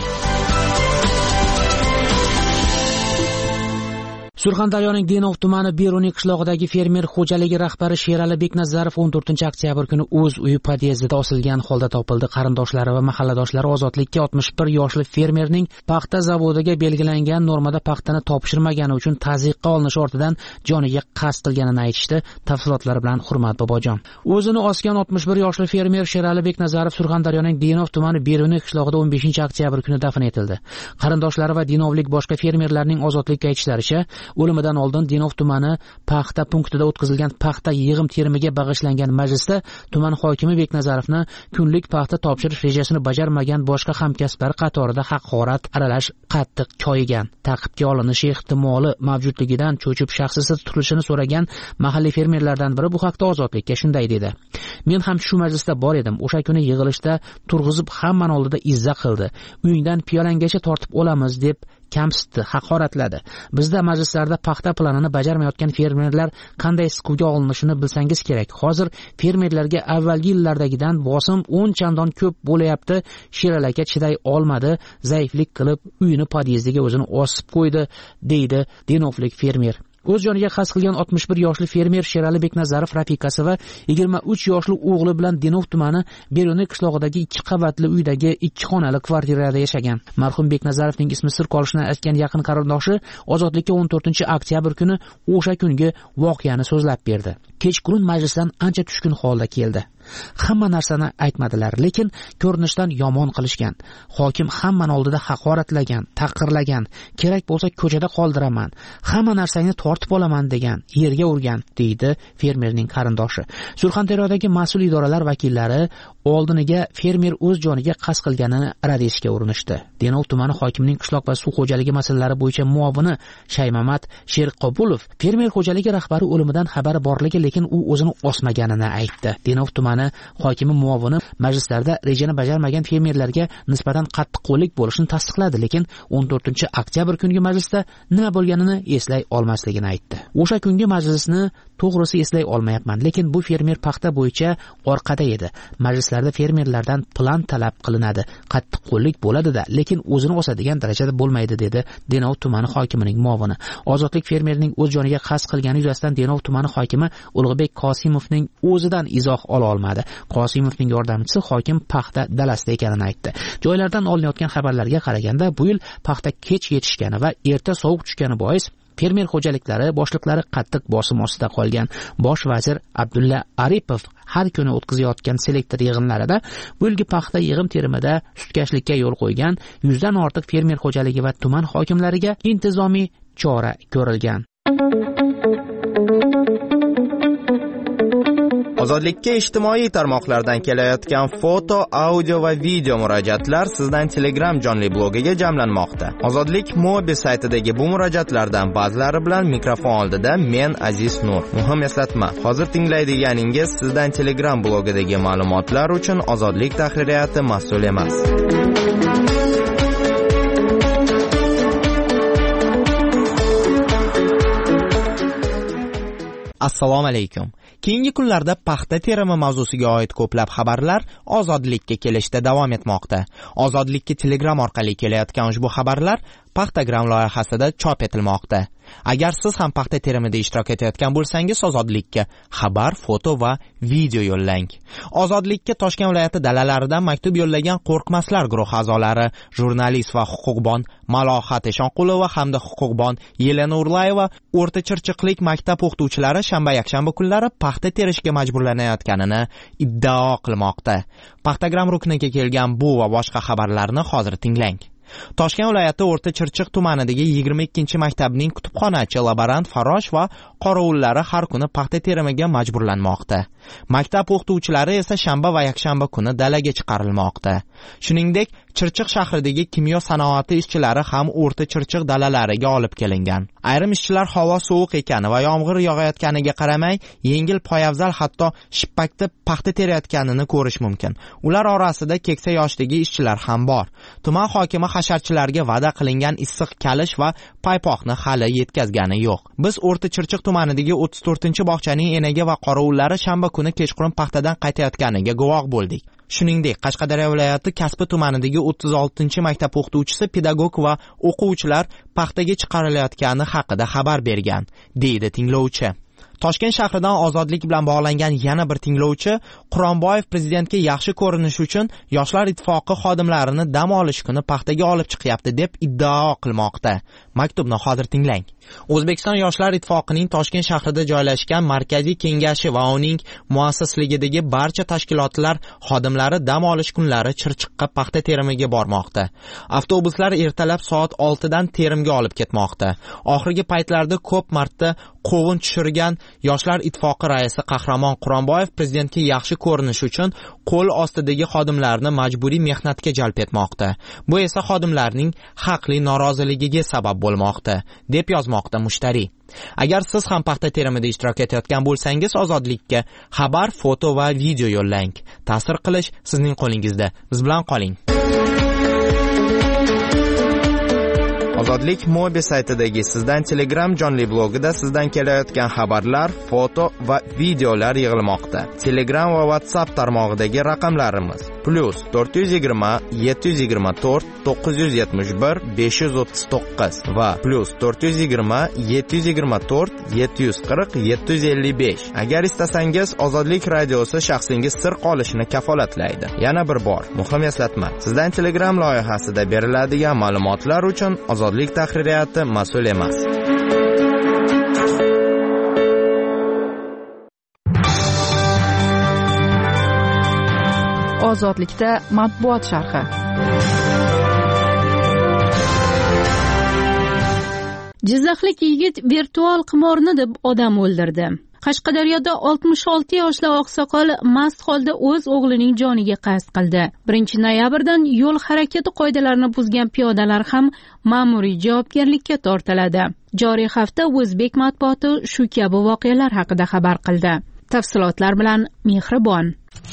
Surxondaryoning Denov tumani Beruniy qishlog'idagi fermer xo'jaligi rahbari Sherali Beknazarov 14-oktyabr kuni o'z uyi podyezdida osilgan holda topildi. Qarindoshlari va mahalladoshlari Ozodlikka 61 yoshli fermerning paxta zavodiga belgilangan normada paxtani topshirmagani uchun tazyiqqa olinishi ortidan joniga qasd qilganini aytishdi. Tafsilotlar bilan Hurmat Bobojon. O'zini osgan 61 yoshli fermer Sherali Beknazarov Surxondaryoning Denov tumani Beruniy qishlog'ida 15-oktyabr kuni dafn etildi. Qarindoshlari va denovlik boshqa fermerlarning Ozodlikka aytishlaricha, o'limidan oldin Denov tumani paxta punktida o'tkazilgan paxta yig'im terimiga bag'ishlangan majlisda tuman hokimi Beknazarovni kunlik paxta topshirish rejasini bajarmagan boshqa hamkasblar qatorida haqorat aralash qattiq koyigan. Ta'qibga olinishi ehtimoli mavjudligidan cho'chib shaxsisiz tutilishini so'ragan mahalliy fermerlardan biri bu haqda Ozodlikka shunday dedi: "Men ham shu majlisda bor edim. O'sha kuni yig'ilishda turg'izib hammani oldida izza qildi. Uyingdan piyolangacha tortib olamiz deb kamsitdi, haqoratladi. Bizda majlislarda paxta planini bajarmayotgan fermerlar qanday siquvga olinishini bilsangiz kerak. Hozir fermerlarga avvalgi yillardagidan bosim 10 chandon ko'p bo'layapti. Sherali aka chiday olmadi, zaiflik qilib uyini podyezdiga o'zini osib qo'ydi", deydi denovlik fermer. O'z joniga qasd qilgan 61 yoshli fermer Sherali Beknazarov rafiqasi va 23 yoshli o'g'li bilan Denov tumani Beruniy qishlog'idagi 2 qavatli uydagi 2 xonali kvartirada yashagan. Marhum Beknazarovning ismi sir qolishini aytgan yaqin qarindoshi Ozodlikka 14-oktyabr kuni o'sha kungi voqeani so'zlab berdi. Kechqurun majlisdan ancha tushkun holda keldi. Hamma narsani aytmadilar, lekin ko'rinishdan yomon qilishgan. Hokim hammani oldida haqoratlagan, taqirlagan, kerak bo'lsa ko'chada qoldiraman, hamma narsangni tortib olaman degan, yerga urgan, deydi fermerning qarindoshi. Surxondaryodagi mas'ul idoralar vakillari oldiniga fermer o'z joniga qasd qilganini rad etishga urinishdi. Denov tumani hokimining qishloq va suv xo'jaligi masalalari bo'yicha muavini Shaymamat Sherqobulov fermer xo'jaligi rahbari o'limidan xabari borligi, lekin u o'zini osmaganini aytdi. Denov tumani hokimi muavini majlislarda rejani bajarmagan fermerlarga nisbatan qattiqqo'llik bo'lishini tasdiqladi, lekin 14-oktyabr kungi majlisda nima bo'lganini eslay olmasligini aytdi. O'sha kungi majlisni to'g'risi eslay olmayapman, lekin bu fermer paxta bo'yicha orqada edi. Majlislarda fermerlardan plan talab qilinadi, qattiqqo'llik bo'ladi-da, lekin o'zini osadigan darajada bo'lmaydi, dedi Denov tumani hokimining muavini. Ozodlik fermerning o'z joniga qasd qilgani yuzasidan Denov tumani hokimi Ulug'bek Qosimovning o'zidan izoh ola olmadi. Qosimovning yordamchisi hokim paxta dalasida ekanini aytdi. Joylardan olinayotgan xabarlarga qaraganda, bu yil paxta kech yetishgani va erta sovuq tushgani bois fermer xo'jaliklari boshliqlari qattiq bosim ostida qolgan. Bosh vazir Abdulla Aripov har kuni o'tkazayotgan selektor yig'inlarida bu yilgi paxta yig'im terimida sutkashlikka yo'l qo'ygan 100 dan ortiq fermer xo'jaligi va tuman hokimlariga intizomiy chora ko'rilgan. Ozodlikka ijtimoiy tarmoqlardan kelayotgan foto, audio va video murojaatlar sizdan Telegram jonli blogiga jamlanmoqda. Ozodlik mobil saytidagi bu murojaatlardan ba'zilari bilan mikrofon oldida men Aziz Nur. Muhim eslatma, hozir tinglaydiganingiz sizdan Telegram blogidagi ma'lumotlar uchun Ozodlik tahririyati mas'ul emas. Assalomu alaykum. Keyingi kunlarda paxta terimi mavzusiga oid ko'plab xabarlar Ozodlikka kelishda davom etmoqda. Ozodlikka Telegram orqali kelayotgan ushbu xabarlar Paxtagram loyihasida chop etilmoqda. Agar siz ham paxta terimida ishtirok etayotgan bo'lsangiz, Ozodlikka xabar, foto va video yo'llang. Ozodlikka Toshkent viloyati dalalaridan maktub yo'llagan Qo'rqmaslar guruhi a'zolari, jurnalist va huquqbon Malohat Eshonqulova hamda huquqbon Yelena Urlayeva O'rta Chirchiqlik maktab o'qituvchilari shanba-yakshanba kunlari paxta terishga majburlanayotganini iddao qilmoqda. Paxtagram rukniga kelgan bu va boshqa xabarlarni hozir tinglang. Toshkent viloyati O'rta Chirchiq tumanidagi 22-maktabning kutubxonachi, laborant, farosh va qorovullari har kuni paxta terimiga majburlanmoqda. Maktab o'qituvchilari esa shanba va yakshanba kuni dalaga chiqarilmoqda. Shuningdek, Chirchiq shahridagi kimyo sanoati ishchilari ham O'rta Chirchiq dalalariga olib kelingan. Ayrim ishchilar havo sovuq ekani va yomg'ir yog'ayotganiga qaramay, yengil poyafzal hatto shippakda paxta terayotganini ko'rish mumkin. Ular orasida keksa yoshdagi ishchilar ham bor. Tuman hokimi hasharchilarga va'da qilingan issiq kalish va paypoqni hali yetkazgani yo'q. Biz O'rta Chirchiq tumanidagi 34-bog'chaning enaga va qorovullari shanba kuni kechqurun paxtadan qaytayotganiga guvoh bo'ldik. Shuningdek, Qashqadaryo viloyati Kasbi tumanidagi 36-maktab o'qituvchisi, pedagog va o'quvchilar paxtaga chiqarilayotgani haqida xabar bergan, deydi tinglovchi. Toshkent shahridan Ozodlik bilan bog'langan yana bir tinglovchi Quronboyev prezidentga yaxshi ko'rinish uchun Yoshlar ittifoqi xodimlarini dam olish kuni paxtaga olib chiqyapti deb iddao qilmoqda. Maktubni hozir tinglang. O'zbekiston Yoshlar ittifoqining Toshkent shahrida joylashgan markaziy kengashi va uning muassisligidagi barcha tashkilotlar xodimlari dam olish kunlari Chirchiqqa paxta terimiga bormoqda. Avtobuslar ertalab soat 6 dan terimga olib ketmoqda. Oxirgi paytlarda ko'p marta qovun tushirgan Yoshlar ittifoqi raisi Qahramon Quronboyev prezidentga yaxshi ko'rinish uchun qo'l ostidagi xodimlarni majburiy mehnatga jalb etmoqda. Bu esa xodimlarning haqli noroziligiga sabab bo'lmoqda, deb yozmoqda Mushtari. Agar siz ham paxta terimida ishtirok etayotgan bo'lsangiz, Ozodlikka xabar, foto va video yo'llang. Ta'sir qilish sizning qo'lingizda. Biz bilan qoling. Ozodlik mobil saytidagi sizdan Telegram jonli blogida sizdan kelayotgan xabarlar, foto va videolar yig'ilmoqda. Telegram va WhatsApp tarmog'idagi raqamlarimiz +420 724 971 539 va +420 724 740 755. Agar istasangiz, Ozodlik radiosi shaxsingiz sir qolishini kafolatlaydi. Yana bir bor, muhim eslatma. Sizdan Telegram loyihasida beriladigan ma'lumotlar uchun Ozodlik tahririyati mas'ul emas. Ozodlikda matbuot sharhi. Jizzaxlik yigit virtual qimorni deb odam o'ldirdi. Qashqadaryoda 66 yoshli oqsoqol mast holda o'z o'g'lining joniga qasd qildi. 1 noyabrdan yo'l harakati qoidalarini buzgan piyodalar ham ma'muriy javobgarlikka tortiladi. Joriy hafta o'zbek matbuoti shu kabi voqealar haqida xabar qildi. Tafsilotlar bilan Mehribon.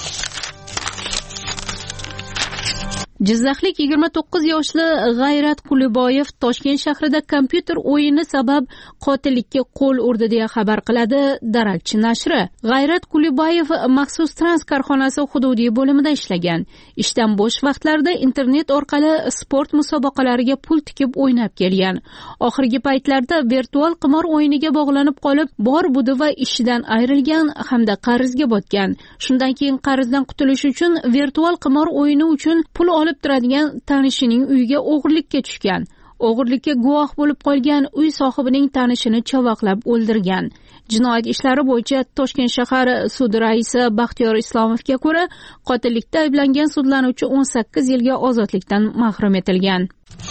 Jizzaxlik 29 yoshli G'ayrat Quliboyev Toshkent shahrida kompyuter o'yini sabab qotillikka qo'l urdi deya xabar qiladi Darakchi nashri. G'ayrat Quliboyev maxsus trans korxonasi hududiy bo'limida ishlagan. Ishdan bo'sh vaqtlarida internet orqali sport musobaqalariga pul tikib o'ynab kelgan. Oxirgi paytlarda virtual qimor o'yiniga bog'lanib qolib, bor budi va ishidan ayrilgan hamda qarzga botgan. Shundan keyin qarzdan qutulish uchun virtual qimor o'yini uchun pul olib turadigan tanishining uyiga o'g'irlikka tushgan. O'g'irlikka guvoh bo'lib qolgan uy sohibining tanishini chavoqlab o'ldirgan. Jinoyat ishlari bo'yicha Toshkent shahar sudi raisi Baxtiyor Islomovga ko'ra, qotillikda ayblangan sudlanuvchi 18 yilga ozodlikdan mahrum etilgan.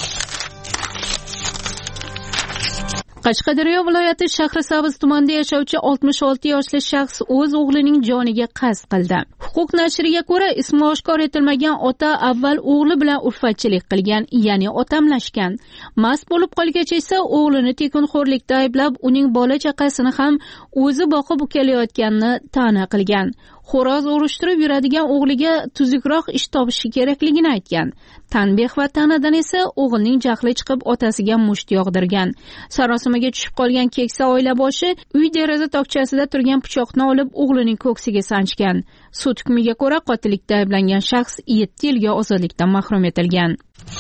Qashqadaryo viloyati Shahrisabz tumanida yashovchi 66 yoshli shaxs o'z o'g'lining joniga qasd qildi. Huquq nashriga ko'ra, ismi oshkor etilmagan ota avval o'g'li bilan ulfatchilik qilgan, ya'ni otamlashgan. Mast bo'lib qolgach esa o'g'lini tekinxo'rlikda ayblab, uning bola chaqasini ham o'zi boqib ukalayotganini ta'na qilgan. Xo'roz urushtirib yuradigan o'g'liga tuzukroq ish topishi kerakligini aytgan. Tanbeh va ta'nadan esa o'g'ilning jahli chiqib otasiga musht yog'dirgan. Sarosimaga tushib qolgan keksa oila boshi uy deraza tokchasida turgan pichoqni olib o'g'lining ko'ksiga sanchgan. Sud hukmiga ko'ra qotillikda ayblangan shaxs 7 yilga ozodlikdan mahrum etilgan.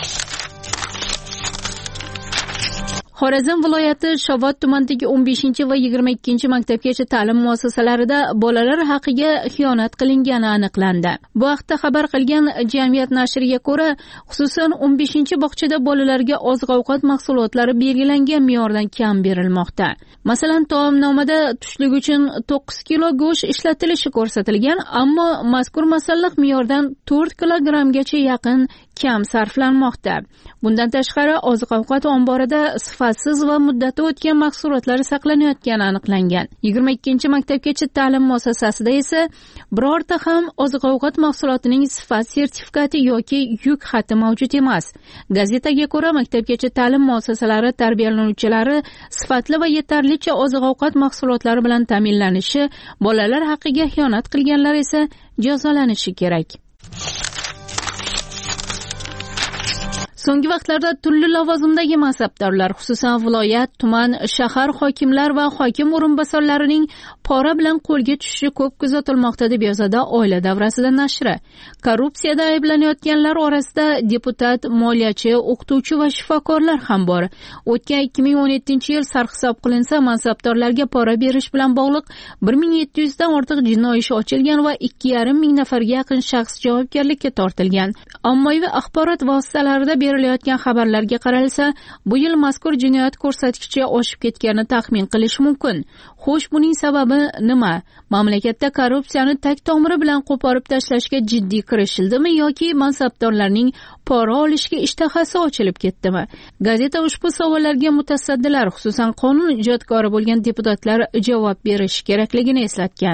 Xorazm viloyati Shovot tumanidagi 15 va 22 maktabgacha ta'lim muassasalarida bolalar haqiga xiyonat qilingani aniqlandi. Bu haqda xabar qilgan Jamiyat nashriga ko'ra, xususan 15 bog'chada bolalarga oziq-ovqat mahsulotlari belgilangan me'yordan kam berilmoqda. Masalan, taomnomada tushlik uchun 9 kilo go'sht ishlatilishi ko'rsatilgan, ammo mazkur masalliq me'yordan 4 kilogrammgacha yaqin kam sarflanmoqda. Bundan tashqari, oziq-ovqat omborida sifatsiz va muddati o'tgan mahsulotlar saqlanayotgani aniqlangan. 22-maktabgacha ta'lim muassasasida esa birorta ham oziq-ovqat mahsulotining sifat sertifikati yoki yuk xati mavjud emas. Gazetaga ko'ra, maktabgacha ta'lim muassasalari tarbiyalanuvchilari sifatli va yetarlicha oziq-ovqat mahsulotlari bilan ta'minlanishi, bolalar haqqiga xiyonat qilganlar esa jazolanishi kerak. So'nggi vaqtlarda turli lavozimdagi mansabdorlar, xususan viloyat, tuman, shahar hokimlar va hokim o'rinbosarlarining pora bilan qo'lga tushishi ko'p kuzatilmoqda deb yozadi Oila davrasida nashri. Korrupsiyada ayblanayotganlar orasida deputat, moliyachi, o'qituvchi va shifokorlar ham bor. O'tgan 2017-yil sarhisob qilinsa, mansabdorlarga pora berish bilan bog'liq 1700 dan ortiq jinoiy ish ochilgan va 2,5 nafarga yaqin shaxs javobgarlikka tortilgan. Ommaviy axborot vositalarida berilayotgan xabarlarga qaralsa, bu yil mazkur jinoyat ko'rsatkichi oshib ketganini taxmin qilish mumkin. Xo'sh, buning sababi nima? Mamlakatda korrupsiyani tag tomiri bilan qo'porib tashlashga jiddiy kirishildimi yoki mansabdorlarning pora olishga ishtahasi ochilib ketdimi? Gazeta ushbu savollarga mutasaddilar, xususan qonun ijodkori bo'lgan deputatlar javob berishi kerakligini eslatgan.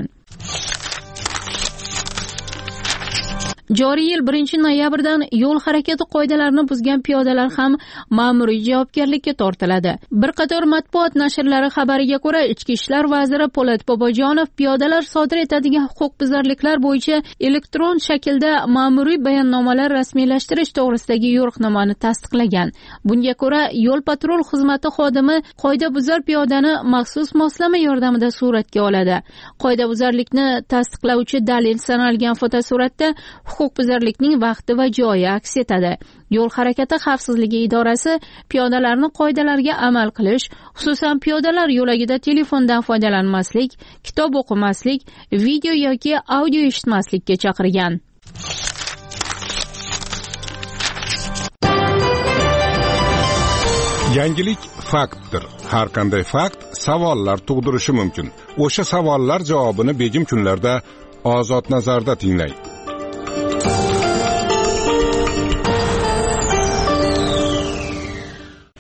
Joriy yil 1 noyabrdan yo'l harakati qoidalarini buzgan piyodalar ham ma'muriy javobgarlikka tortiladi. Bir qator matbuot nashrlari xabariga ko'ra, Ichki ishlar vaziri Po'lat Bobojonov piyodalar sodir etadigan huquqbuzarliklar bo'yicha elektron shaklda ma'muriy bayonnomalar rasmiylashtirish to'g'risidagi yo'riqnomani tasdiqlagan. Bunga ko'ra, yo'l patrul xizmati xodimi qoidabuzar piyodani maxsus moslama yordamida suratga oladi. Qoidabuzarlikni tasdiqlovchi dalil sanalgan fotosuratda huquqbuzarlikning vaqti va joyi aks etadi. Yo'l harakati xavfsizligi idorasi piyodalarni qoidalarga amal qilish, xususan piyodalar yo'lagida telefondan foydalanmaslik, kitob o'qimaslik, video yoki audio eshitmaslikka chaqirgan. Yangilik faktdir. Har qanday fakt savollar tug'dirishi mumkin. O'sha savollar javobini begim kunlarda Ozod nazarda tinglang.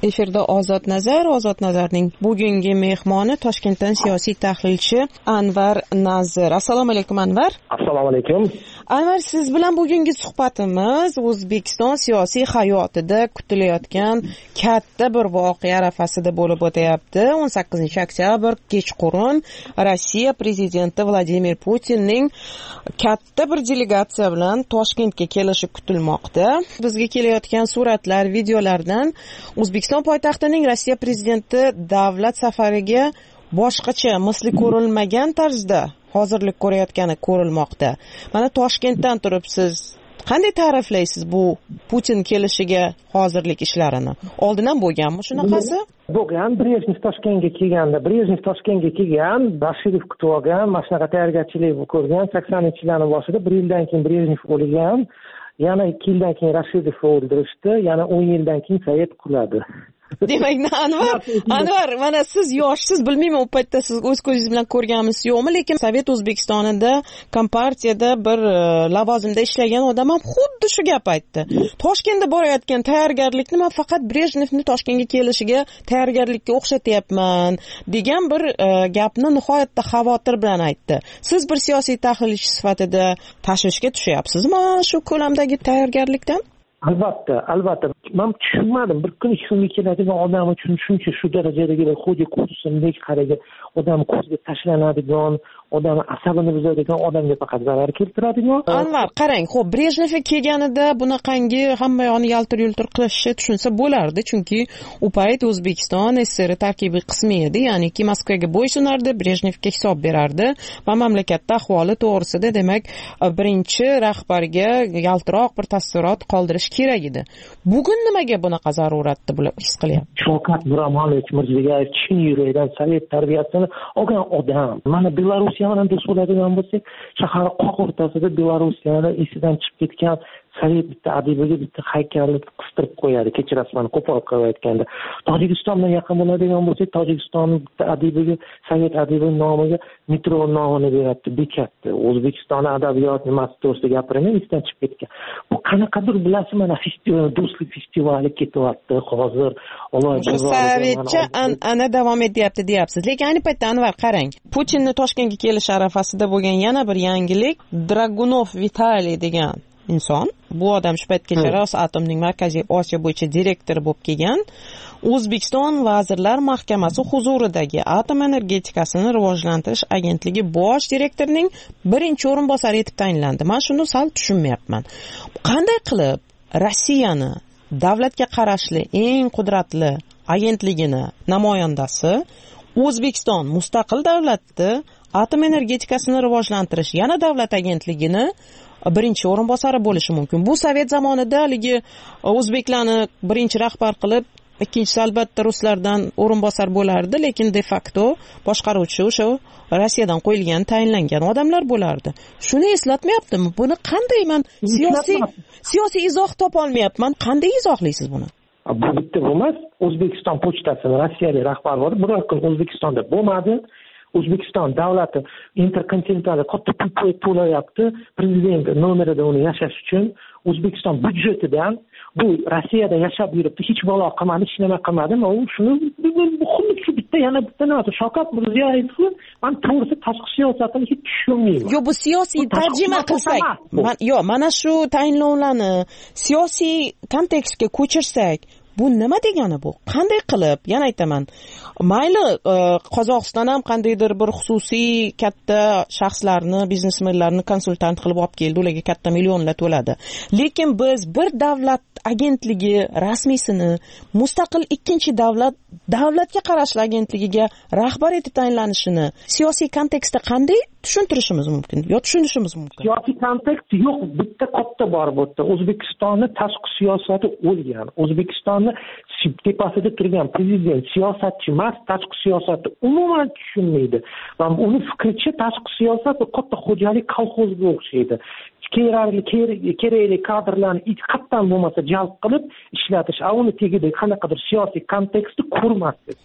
Efirda Ozod Nazarning bugungi mehmoni Toshkentdan siyosiy tahlilchi Anvar Nazir. Assalomu alaykum Anvar. Assalomu alaykum. Anvar, siz bilan bugungi suhbatimiz O'zbekiston siyosiy hayotida kutilayotgan katta bir voqea arafasida bo'lib o'tayapti. 18-oktyabr kechqurun Rossiya prezidenti Vladimir Putinning katta bir delegatsiya bilan Toshkentga kelishi kutilmoqda. Bizga kelayotgan suratlar, videolardan O'zbekiston poytaxtining Rossiya prezidenti davlat safariga boshqacha, misli ko'rilmagan tarzda hozirlik ko'rayotgani ko'rilmoqda. Mana Toshkentdan turib siz qanday ta'riflaysiz bu Putin kelishiga hozirlik ishlarini? Oldin ham bo'lganmi shunaqasi? Bo'lgan. Brejnev Toshkentga kelgan, Bashirov kutib olgan, mana shunaqa tayyorgarchilik ko'rgan. 80-yillarning boshida, bir yildan keyin Brejnev o'lgan, yana 2 yildan keyin Rashidov o'ldirishdi, yana 10 yildan keyin Sovet quladi. Demak, Anvar, mana siz yoshsiz, bilmayman u paytda siz o'z ko'zingiz bilan ko'rganmisiz yo'qmi, lekin Sovet O'zbekistonida Kompartiyada bir lavozimda ishlagan odam ham xuddi shu gap aytdi. Toshkentda borayotgan tayyorgarlikni men faqat Brejnevni Toshkentga kelishiga tayyorgarlikka o'xshatyapman degan bir gapni nihoyatda xavotir bilan aytdi. Siz bir siyosiy tahlilchi sifatida tashvishga tushyapsizmi shu ko'lamdagi tayyorgarlikdan? Albatta. Men tushunmadim. Bir kun ishga keladigan odam uchun shuncha shu darajadagi xo'ja kursimdek qaragan odam, ko'zga tashlanadigan, odam asabini buzadigan odamga faqat zarar keltiradigan. Anvar, qarang, xo'p, Brejnev kelganida bunaqangi hamma yoqni yaltir-yultir qilishni tushunsa bo'lardi, chunki u payt O'zbekiston SSR tarkibiy qismi edi, ya'niki Moskvaga bo'ysunardi, Brejnevga hisob berardi va mamlakatda ahvoli to'g'risida, demak, birinchi rahbarga yaltiroq bir taassurot qoldirish kerak edi. Bugun nimaga bunaqa zaruratni his qilyapti? Shavkat Miromonovich Mirziyoyev chin yurakdan Sovet tarbiyasini olgan odam. Mana Belarusiyani deb so'raydigan bo'lsak, shahar qoq o'rtasida Belarusiyani esidan chiqib ketgan Sovet bitta adibiga bitta haykalni qistirib qo'yadi, kechirasiz, meni qo'pol qilib aytganda. Tojikiston bilan yaqin bo'ladigan bo'lsak, Tojikiston bitta adibiga, Sovet adibi nomiga metro nomini beradi, bekatdi. O'zbekiston adabiyot nimasi to'g'risida gapiraymi, esidan chiqib ketgan. Bu qanaqadir bilasiz, mana festival, do'stlik festivali ketyapti hozir. Shu sovetcha an'ana davom etyapti deyapsiz. Lekin ayni paytda Anvar, qarang, Putinni Toshkentga kelish arafasida bo'lgan yana bir yangilik, Dragunov Vitaliy degan inson. Bu odam shu paytgacha Rosatomning Markaziy Osiyo bo'yicha direktori bo'lib kelgan. O'zbekiston Vazirlar Mahkamasi huzuridagi Atom energetikasini rivojlantirish agentligi bosh direktorining birinchi o'rinbosari etib tayinlandi. Men shuni sal tushunmayapman. Qanday qilib Rossiyani davlatga qarashli eng qudratli agentligini namoyandasi O'zbekiston mustaqil davlatni atom energetikasini rivojlantirish yana davlat agentligini birinchi o'rinbosari bo'lishi mumkin. Bu Sovet zamonida haligi o'zbeklarni birinchi rahbar qilib, ikkinchisi albatta ruslardan o'rinbosar bo'lardi, lekin de facto boshqaruvchi o'sha Rossiyadan qo'yilgan, tayinlangan odamlar bo'lardi. Shuni eslatmayaptimi? Buni qanday men siyosiy izoh topa olmayapman. Qanday izohlaysiz buni? Bu bitta emas. O'zbekiston pochtasini Rossiyalik rahbar bo'lib, bir kun O'zbekistonda bo'lmadi. O'zbekiston davlati interkontinental katta pul to'layapti prezident nomerida uni yashash uchun. O'zbekiston byudjetidan bu Rossiyada yashab yuribdi, hech balo qilmadi, hech nima qilmadi. U shuni xuddi shu bitta yana bitta narsa Shavkat Mirziyoyev, men to'g'risi tashqi siyosatini hech tushunmayman. Yo'q, bu siyosiy tarjima qilsak, mana shu tayinlovlarni siyosiy kontekstga ko'chirsak, bu nima degani bu? Qanday qilib? Yana aytaman. Mayli, Qozog'iston ham qandaydir bir xususiy katta shaxslarni, biznesmenlarni konsultant qilib olib keldi, ularga katta millionlar to'ladi. Lekin biz bir davlat agentligi rasmiysini mustaqil ikkinchi davlatga qarashli agentligiga rahbar etib tayinlanishini siyosiy kontekstda qanday tushuntirishimiz mumkin? Yo tushunishimiz mumkin? Siyosiy kontekst yo'q, bitta katta bor bu yerda. O'zbekistonning tashqi siyosati o'lgan. O'zbekistonni tepasida turgan prezident siyosatchi emas, tashqi siyosatni umuman tushunmaydi. Va uni fikricha tashqi siyosat katta xo'jalik kolxozga o'xshaydi. kerakli kadrlarni qattan bo'lmasa jalb qilib ishlatish, uni tegida qanaqadir siyosiy kontekstni ko'rmaslik.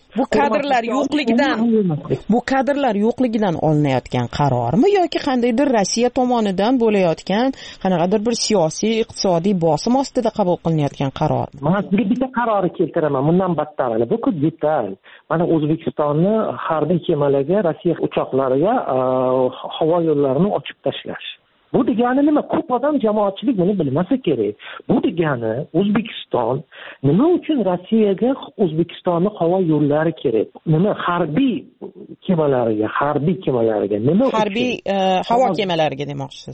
Bu kadrlar yo'qligidan olinayotgan qarormi yoki qandaydir Rossiya tomonidan bo'layotgan qanaqadir bir siyosiy, iqtisodiy bosim ostida qabul qilinayotgan qarormi? Mana sizga bitta qarori keltiraman, bundan battarini. Bu detal. Mana O'zbekistonni harbiy kemalarga, Rossiya uchoqlariga havo yo'llarini ochib tashlash. Bu degani nima? Ko'p odam, jamoatchilik buni bilmasa kerak. Bu degani O'zbekiston nima uchun Rossiyaga O'zbekistonning havo yo'llari kerak? Nima harbiy kemalariga nima uchun? Harbiy havo kemalariga demoqchisiz.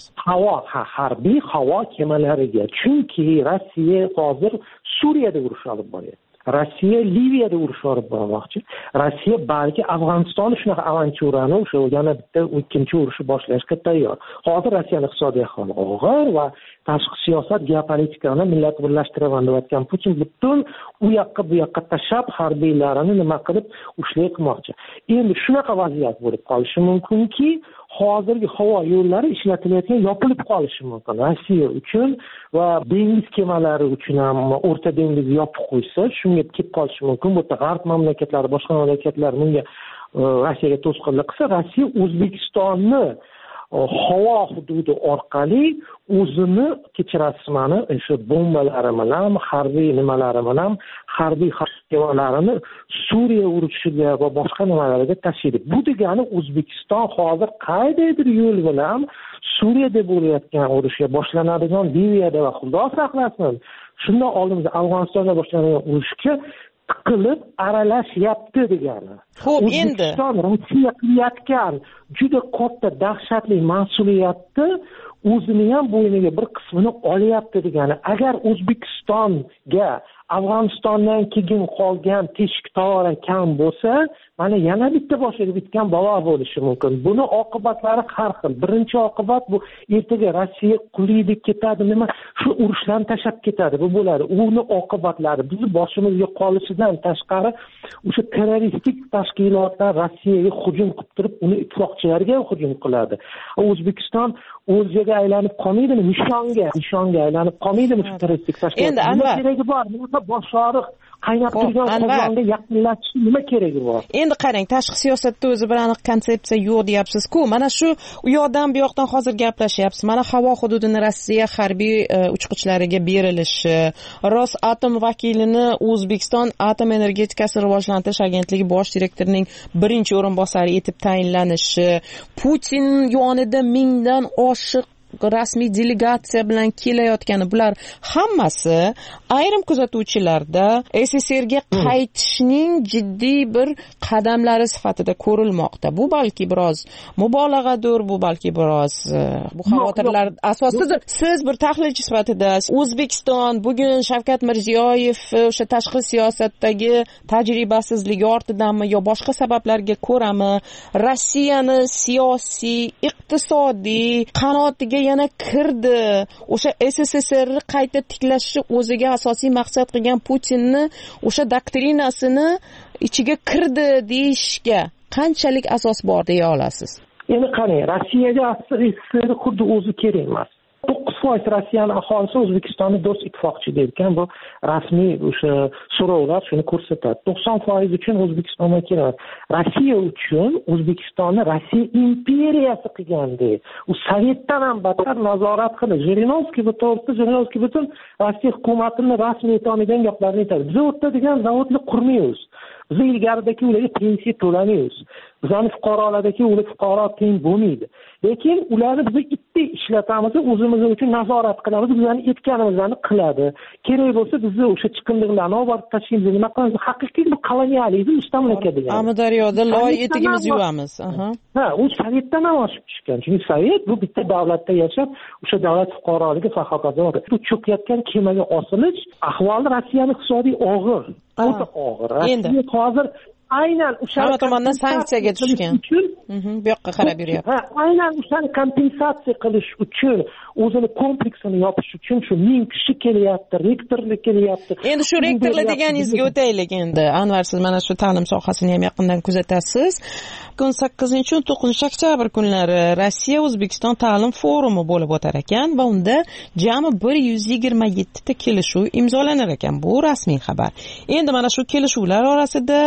Harbiy havo kemalariga. Chunki Rossiya hozir Suriyada urush olib boryapti. Rossiya Liviyada urush olib bormoqchi. Rossiya balki Afg'onistonni shunaqa avanturani o'sha yana bitta ikkinchi urushni boshlashga tayyor. Hozir Rossiyaning iqtisodiy ahvoli og'ir va tashqi siyosat, geopolitikani millat birlashtiraman deyotgan Putin butun u yoqqa bu yoqqa tashlab harbiylarini nima qilib ushlay qilmoqchi. Endi shunaqa vaziyat bo'lib qolishi mumkinki, hozirgi havo yo'llari ishlatilayotgan yopilib qolishi mumkin Rossiya uchun va dengiz kemalari uchun ham O'rta dengizni yopib qo'ysa, shunga kelib qolishi mumkin. Bu yerda g'arb mamlakatlari, boshqa mamlakatlar bunga Rossiyaga to'sqinlik qilsa, Rossiya O'zbekistonni havo hududi orqali o'zini kechirasiz mana o'sha bombalari bilan, harbiy nimalari bilan, harbiy kemalarini Suriya urushiga va boshqa nimalarga tashiydi. Bu degani O'zbekiston hozir qaydadir yo'l bilan Suriyada bo'layotgan urushga boshlanadigan Liviyada va Xudo saqlasin, shundan oldin Afg'onistonda boshlangan urushga qilib aralashyapti degani. Xo'p, endi O'zbekiston Rossiya qilayotgan juda katta dahshatli mas'uliyatni o'zini ham bo'yniga bir qismini olyapti degani. Agar O'zbekistonga Afg'onistondan keyin qolgan teshik tovora kam bo'lsa, mana yana bitta boshiga bitgan balo bo'lishi mumkin. Buni oqibatlari har xil. Birinchi oqibat bu ertaga Rossiya quliydi ketadi, nima shu urushlarni tashab ketadi. Bu bo'ladi. Uni oqibatlari bizni boshimizga qolishidan tashqari o'sha terroristik tashkilotlar Rossiyaga hujum qilib turib, uni ittifoqchilariga hujum qiladi. O'zbekiston o'ljaga aylanib qolmaydimi? Nishonga aylanib qolmaydimi shu terroristik tashkilotlar? Endi Anvar keragi bor. Boshoriq qaynab turgan qozonga yaqinlashish nima keragi bor? Endi qarang, tashqi siyosatda o'zi bir aniq konsepsiya yo'q deyapsiz-ku. Mana shu u yoqdan bu yoqdan hozir gaplashyapsiz. Mana havo hududini Rossiya harbiy uchqichlariga berilishi, Rosatom vakilini O'zbekiston atom energetikasini rivojlantirish agentligi bosh direktorining birinchi o'rinbosari etib tayinlanishi, Putin yonida mingdan oshiq rasmiy delegatsiya bilan kelayotgani, bular hammasi ayrim kuzatuvchilarda SSRga qaytishning jiddiy bir qadamlari sifatida ko'rilmoqda. Bu balki biroz mubolag'adir, bu balki biroz bu xavotirlar asosidir. Siz bir tahlilchi sifatida O'zbekiston bugun Shavkat Mirziyoyev o'sha tashqi siyosatdagi tajribasizligi ortidanmi yo boshqa sabablarga ko'rami Rossiyani siyosiy, iqtisodiy qanotiga yana kirdi. O'sha SSSRni qayta tiklashni o'ziga asosiy maqsad qilgan Putinni o'sha doktrinasini ichiga kirdi deyishga qanchalik asos bor deya olasiz? Endi qarang, Rossiyaga SSSR xuddi o'zi kerak emas. 9% Rossiyaning aholisi O'zbekistonni do'st ittifoqchi deyotgan bu rasmiy o'sha so'rovlar shuni ko'rsatadi. 90% uchun O'zbekistonga kerak. Rossiya uchun O'zbekistonni Rossiya imperiyasi qilganda, u Sovetdan ham battar nazorat qildi. Jirinovskiy butun Rossiya hukumatini rasmiy etolmagan gaplarni aytadi. Biz o'rta degan zavodni qurmaymiz. Biz ilgaridagi ularga pensiya to'lamaymiz. Bizning fuqarolardagi ular fuqaro teng bo'lmaydi. Lekin ularni biz itni ishlatamiz, o'zimiz uchun nazorat qilamiz, bizning aytganimizni qiladi. Kerak bo'lsa bizni o'sha chiqindilarni olib tashlaymiz, nima qilamiz? Haqiqiy bu kolonializm mustamlaka degan. Amudaryoda loy etigimizni yuvamiz. U Sovetdan ham oshib tushgan. Chunki Sovet bu bitta davlatda yashab, o'sha davlat fuqaroligi va hokazo. Bu cho'kayotgan kemaga osilish ahvoli Rossiyaning iqtisodiy og'ir. O'ta og'ir. Rossiya hozir aynan o'sha tomondan sanksiyaga tushgan. Bu yoqqa qarab yuryapti. Aynan o'shani kompensatsiya qilish uchun, o'zini kompleksini yopish uchun shu 1000 kishi kelyapti, rektorlik kelyapti. Endi shu rektorlar deganingizga o'taylik endi. Anvar, siz mana shu ta'lim sohasini ham yaqindan kuzatasiz. 8-9 oktyabr kunlari Rossiya O'zbekiston ta'lim forumi bo'lib o'tar ekan va unda jami 127 ta kelishuv imzolanar ekan. Bu rasmiy xabar. Endi mana shu kelishuvlar orasida Toshkent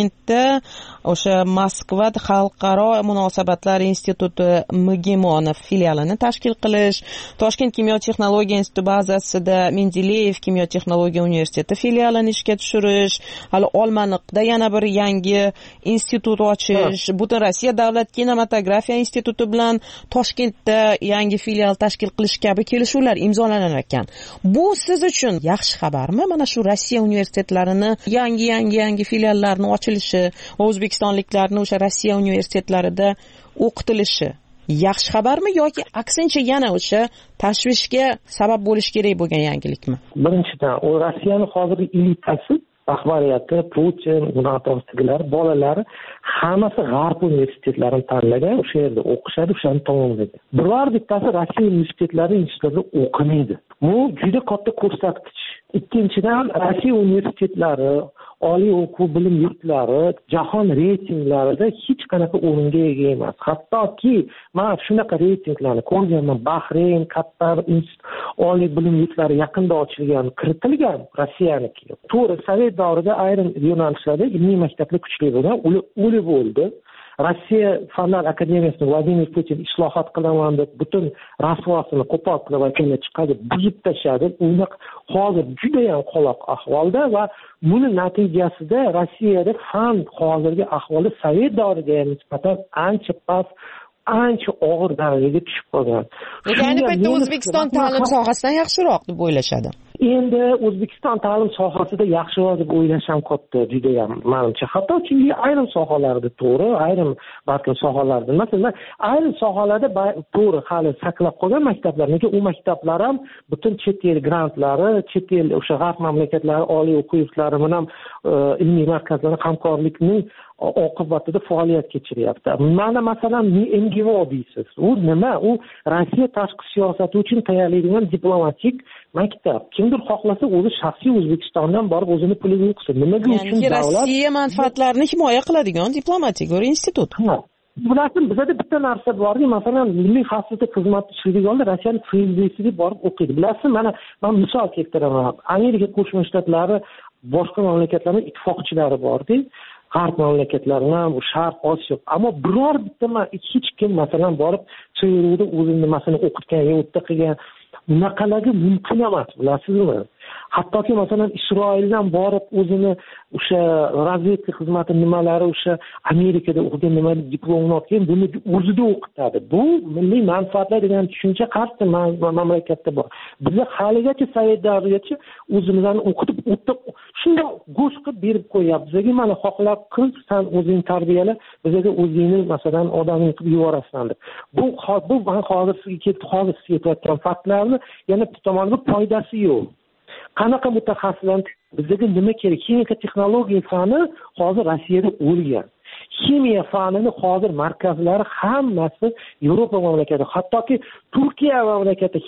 Toshkentda o'sha Moskva xalqaro munosabatlar instituti MGIMO filialini tashkil qilish, Toshkent kimyo texnologiya instituti bazasida Mendeleyev kimyo texnologiya universiteti filialini ishga tushirish, hali Olmaliqda yana bir yangi institut ochish, butun Rossiya davlat kinematografiya instituti bilan Toshkentda yangi filial tashkil qilish kabi kelishuvlar imzolanar ekan. Bu siz uchun yaxshi xabarmi? Mana shu Rossiya universitetlarini yangi filiallarni ochilishi, o'zbekistonliklarni o'sha Rossiya universitetlarida o'qitilishi yaxshi xabarmi yoki aksincha yana o'sha tashvishga sabab bo'lish kerak bo'lgan yangilikmi? Birinchidan, u Rossiyaning hozirgi elitasi, rahbariyati, Putin, uning atrofdagilar, bolalari hammasi g'arb universitetlarini tanlagan, o'sha yerda o'qishadi, o'shani tamomlagan. Biror bittasi Rossiya institutlarida o'qimaydi. Bu juda katta ko'rsatkich. Ikkinchidan, Rossiya universitetlari, oliy o'quv bilim yurtlari jahon reytinglarida hech qanaqa o'ringa ega emas. Hattoki men shunaqa reytinglarni ko'rganman. Bahrayn, Qatar oliy bilim yurtlari yaqinda ochilgan, kiritilgan Rossiyaniki. To'g'ri, Sovet davrida ayrim yo'nalishlarda ilmiy maktablar kuchli bo'lgan, ular bo'ldi. Rossiya Fanlar akademiyasida Vladimir Putin islohot qilaman deb butun rasvosini qo'pol qilib aytganlar chiqadi, buzib tashladi. Unda hozir juda ham qoloq ahvolda va buni natijasida Rossiyada fan hozirgi ahvoli Sovet davriga nisbatan ancha past, ancha og'ir darajaga tushib qolgan. Ayni paytda O'zbekiston ta'lim sohasidan yaxshiroq deb o'ylashadi. Endi O'zbekiston ta'lim sohasida yaxshiroq deb o'ylash ham katta, juda ham menimcha. Hatto chunki ayrim sohalarda to'g'ri, ayrim balki sohalarda, masalan, ayrim sohalarda to'g'ri hali saqlab qolgan maktablar, nega u maktablar ham butun chet el grantlari, chet el o'sha g'arb mamlakatlari oliy o'quv yurtlari bilan ilmiy markazlarning hamkorlikning oqibatida faoliyat kechiryapti. Mana masalan MGIMO deysiz. U nima? U Rossiya tashqi siyosati uchun tayyorlaydigan diplomatik maktab. Kimdir xohlasa o'zi shaxsiy O'zbekistondan borib o'zini puliga o'qisa. Nimaga uchun davlat Rossiya manfaatlarini himoya qiladigan diplomatik institut. Bilasizmi, bizda bitta narsa borki, masalan, milliy xavfsizlik xizmati ishlaydiganlar Rossiyaning prezidentligiga borib o'qiydi. Bilasizmi, mana men misol keltiraman. Amerika Qo'shma Shtatlari boshqa mamlakatlarning ittifoqchilari bordi. G'arb mamlakatlaridan ham, Sharq Osiyo, ammo biror bitta hech kim masalan borib Cheyruda o'zini nimasini o'qitgan, yerda qilgan bunaqaligi mumkin emas, bilasizmi? Hattoki masalan Isroildan borib o'zini o'sha razvedka xizmati nimalari o'sha Amerikada o'qigan nimani diplomini olgan, buni o'zida o'qitadi. Bu milliy manfaatlar degan tushuncha qaysi mamlakatda bor. Bizda haligacha Sovet davrigacha o'zimizni o'qitib o'tib shunda go'sht qilib berib qo'yapmiz. Bizga mana xohlab qiz, sen o'zing tarbiyala, bizga o'zingni masalan odaming qilib yuborasan deb. Bu men hozir sizga aytayotgan faktlarni yana bir tomonga foydasi yo'q. Qanaqa mutaxassislar bizga nima kerak? Kimyo texnologiya fani hozir Rossiyada o'lgan. Kimyo fanini hozir markazlari hammasi Yevropa mamlakati, hattoki Turkiya mamlakati,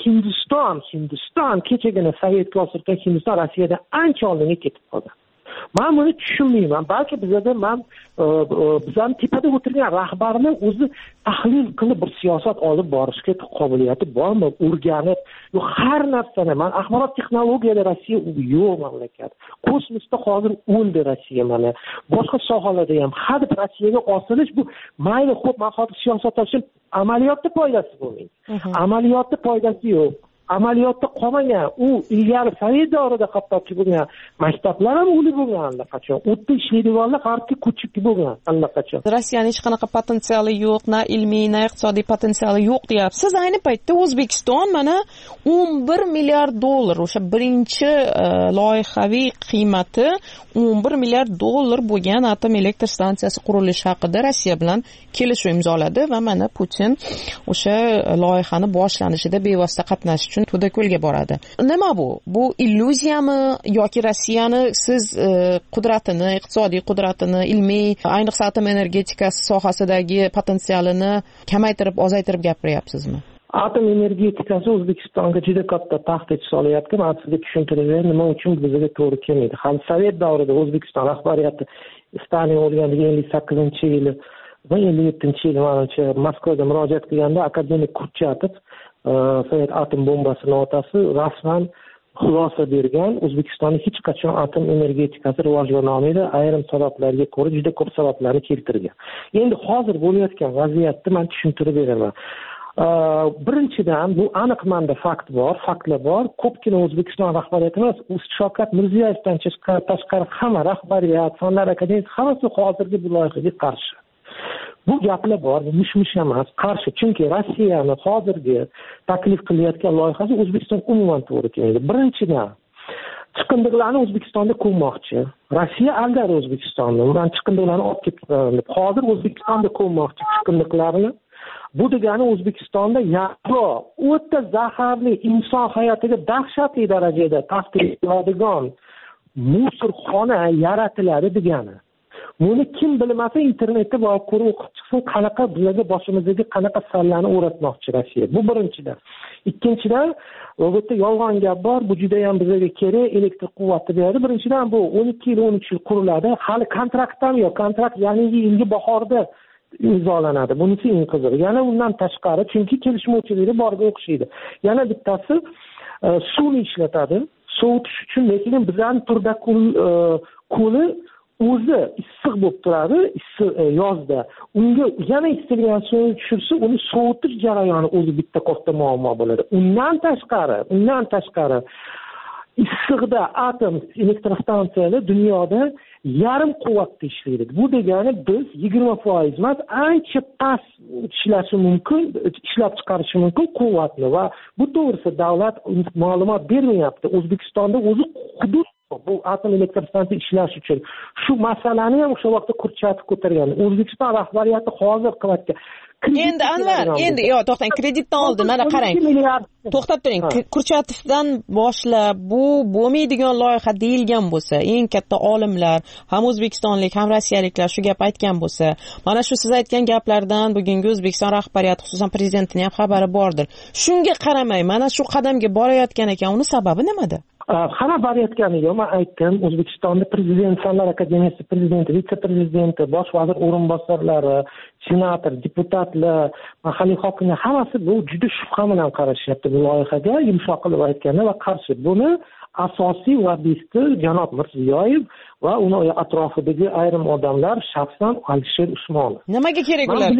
Hindiston kechagina Sovetga o'xshagan Hindiston Rossiyada ancha oldinga ketib qoldi. Men buni tushunmayman. Balki bizda bizdan tepada o'tirgan rahbarlar o'zi tahlil qilib bir siyosat olib borishga qobiliyati bormi? O'rganib, har narsani, men axborot texnologiyada Rossiya yo'q mamlakat. Kosmosda hozir o'ldi Rossiya mana. Boshqa sohalarda ham hadeb Rossiyaga osilish bu mayli, xo'p, men hozir siyosat uchun amaliyotda foydasi bo'lmaydi. Amaliyotda foydasi yo'q. Amaliyotda qolmagan, u ilgari Sovet davrida hattoki bo'lgan maktablar ham o'li bo'lgan allaqachon. O'tda ishlaydiganlar g'arbga ko'chib bo'lgan allaqachon. Rossiyaning hech qanaqa potensiali yo'q, na ilmiy, na iqtisodiy potensiali yo'q deyapsiz. Siz ayni paytda O'zbekiston mana 11 milliard dollar, o'sha birinchi loyihaviy qiymati 11 milliard dollar bo'lgan atom elektr stansiyasi qurilishi haqida Rossiya bilan kelishuv imzoladi va mana Putin o'sha loyihani boshlanishida bevosita qatnashish uchun Tudako'lga boradi. Nima bu? Bu illyuziyami yoki Rossiyani siz qudratini, iqtisodiy qudratini, ilmiy, ayniqsa atom energetikasi sohasidagi potensialini kamaytirib, ozaytirib gapiryapsizmi? Atom energetikasi O'zbekistonga juda katta tahdid solyapti. Men sizga tushuntirayman, nima uchun bizga to'g'ri kelmaydi. Ham Sovet davrida O'zbekiston rahbariyati Stalin o'lganiga 58-yili va 57-yili menimcha Moskvaga murojaat qilganda akademik Kurchatov Sovet atom bombasini otasi rasman xulosa bergan. O'zbekistonda hech qachon atom energetikasi rivojlanolmaydi. Ayrim sabablarga ko'ra juda ko'p sabablarni keltirgan. Endi hozir bo'layotgan vaziyatni men tushuntirib beraman. Birinchidan bu aniq menda faktlar bor. Ko'pgina O'zbekiston rahbariyati emas, Shavkat Mirziyoyevdan tashqari hamma rahbariyat, Fanlar akademiyasi hammasi hozirgi bu loyihaga qarshi. Bu gaplar bor, mish-mish emas, qarshi. Chunki Rossiyani hozirgi taklif qilayotgan loyihasi O'zbekiston umuman to'g'ri kelmaydi. Birinchidan chiqindilarni O'zbekistonda ko'mmoqchi. Rossiya aldar O'zbekistonni. Ular chiqindilarni olib ketdi. Hozir O'zbekistonda ko'mmoqchi chiqindilarni. Bu degani O'zbekistonda yadro o'ta zaharli, inson hayotiga dahshatli darajada ta'sir qiladigan musorxona yaratiladi degani. Buni kim bilmasa internetda borib ko'rib o'qib chiqsin, qanaqa bizlarga boshimizga qanaqa sallarni o'ratmoqchi Rossiya. Bu birinchidan. Ikkinchidan, bu yerda yolg'on gap bor, bu juda ham bizlarga kerak, elektr quvvati beradi. Birinchidan bu 12 yil, 13 yil quriladi. Hali kontrakt ham yo'q. Kontrakt yangi yilgi bahorda imzolanadi. Bunisi eng qizig'i. Yana undan tashqari, chunki kelishmovchiliklar borga o'xshaydi. Yana bittasi suvni ishlatadi. Sovutish uchun, lekin bizlarning turda ko'li o'zi issiq bo'lib turadi, yozda. Unga yana istilgan suvni tushirsa, uni sovutish jarayoni o'zi bitta katta muammo bo'ladi. Undan tashqari issiqda atom elektrostansiyalar dunyoda yarim quvvatda ishlaydi. Bu degani biz 20% emas, ancha past ishlab chiqarishi mumkin quvvatni va bu to'g'risida davlat ma'lumot bermayapti. O'zbekistonda o'zi hudud bu atom elektrostansiya ishlash uchun shu masalani ham o'sha vaqtda Kurchatov ko'targan. O'zbekiston rahbariyati hozir qilayotgan. Endi Anvar, to'xtang, kreditdan oldin mana qarang. To'xtab turing. Kurchatovdan boshlab bu bo'lmaydigan loyiha deyilgan bo'lsa, eng katta olimlar, ham o'zbekistonlik, ham rossiyaliklar shu gap aytgan bo'lsa, mana shu siz aytgan gaplardan bugungi O'zbekiston rahbariyati, xususan prezidentining ham xabari bordir. Shunga qaramay, mana shu qadamga borayotgan ekan, uni sababi nimada? Hamma borayotganiga men aytdim, O'zbekistonda prezident, Fanlar akademiyasi prezidenti, vitse-prezidenti, bosh vazir o'rinbosarlari, senator, deputatlar, mahalliy hokimlar hammasi bu juda shubha bilan qarashyapti bu loyihaga, yumshoq qilib aytganda va qarshi. Buni asosiy lobbyisti janob Mirziyoyev va uni atrofidagi ayrim odamlar, shaxsan Alisher Usmonov. Nimaga kerak ular?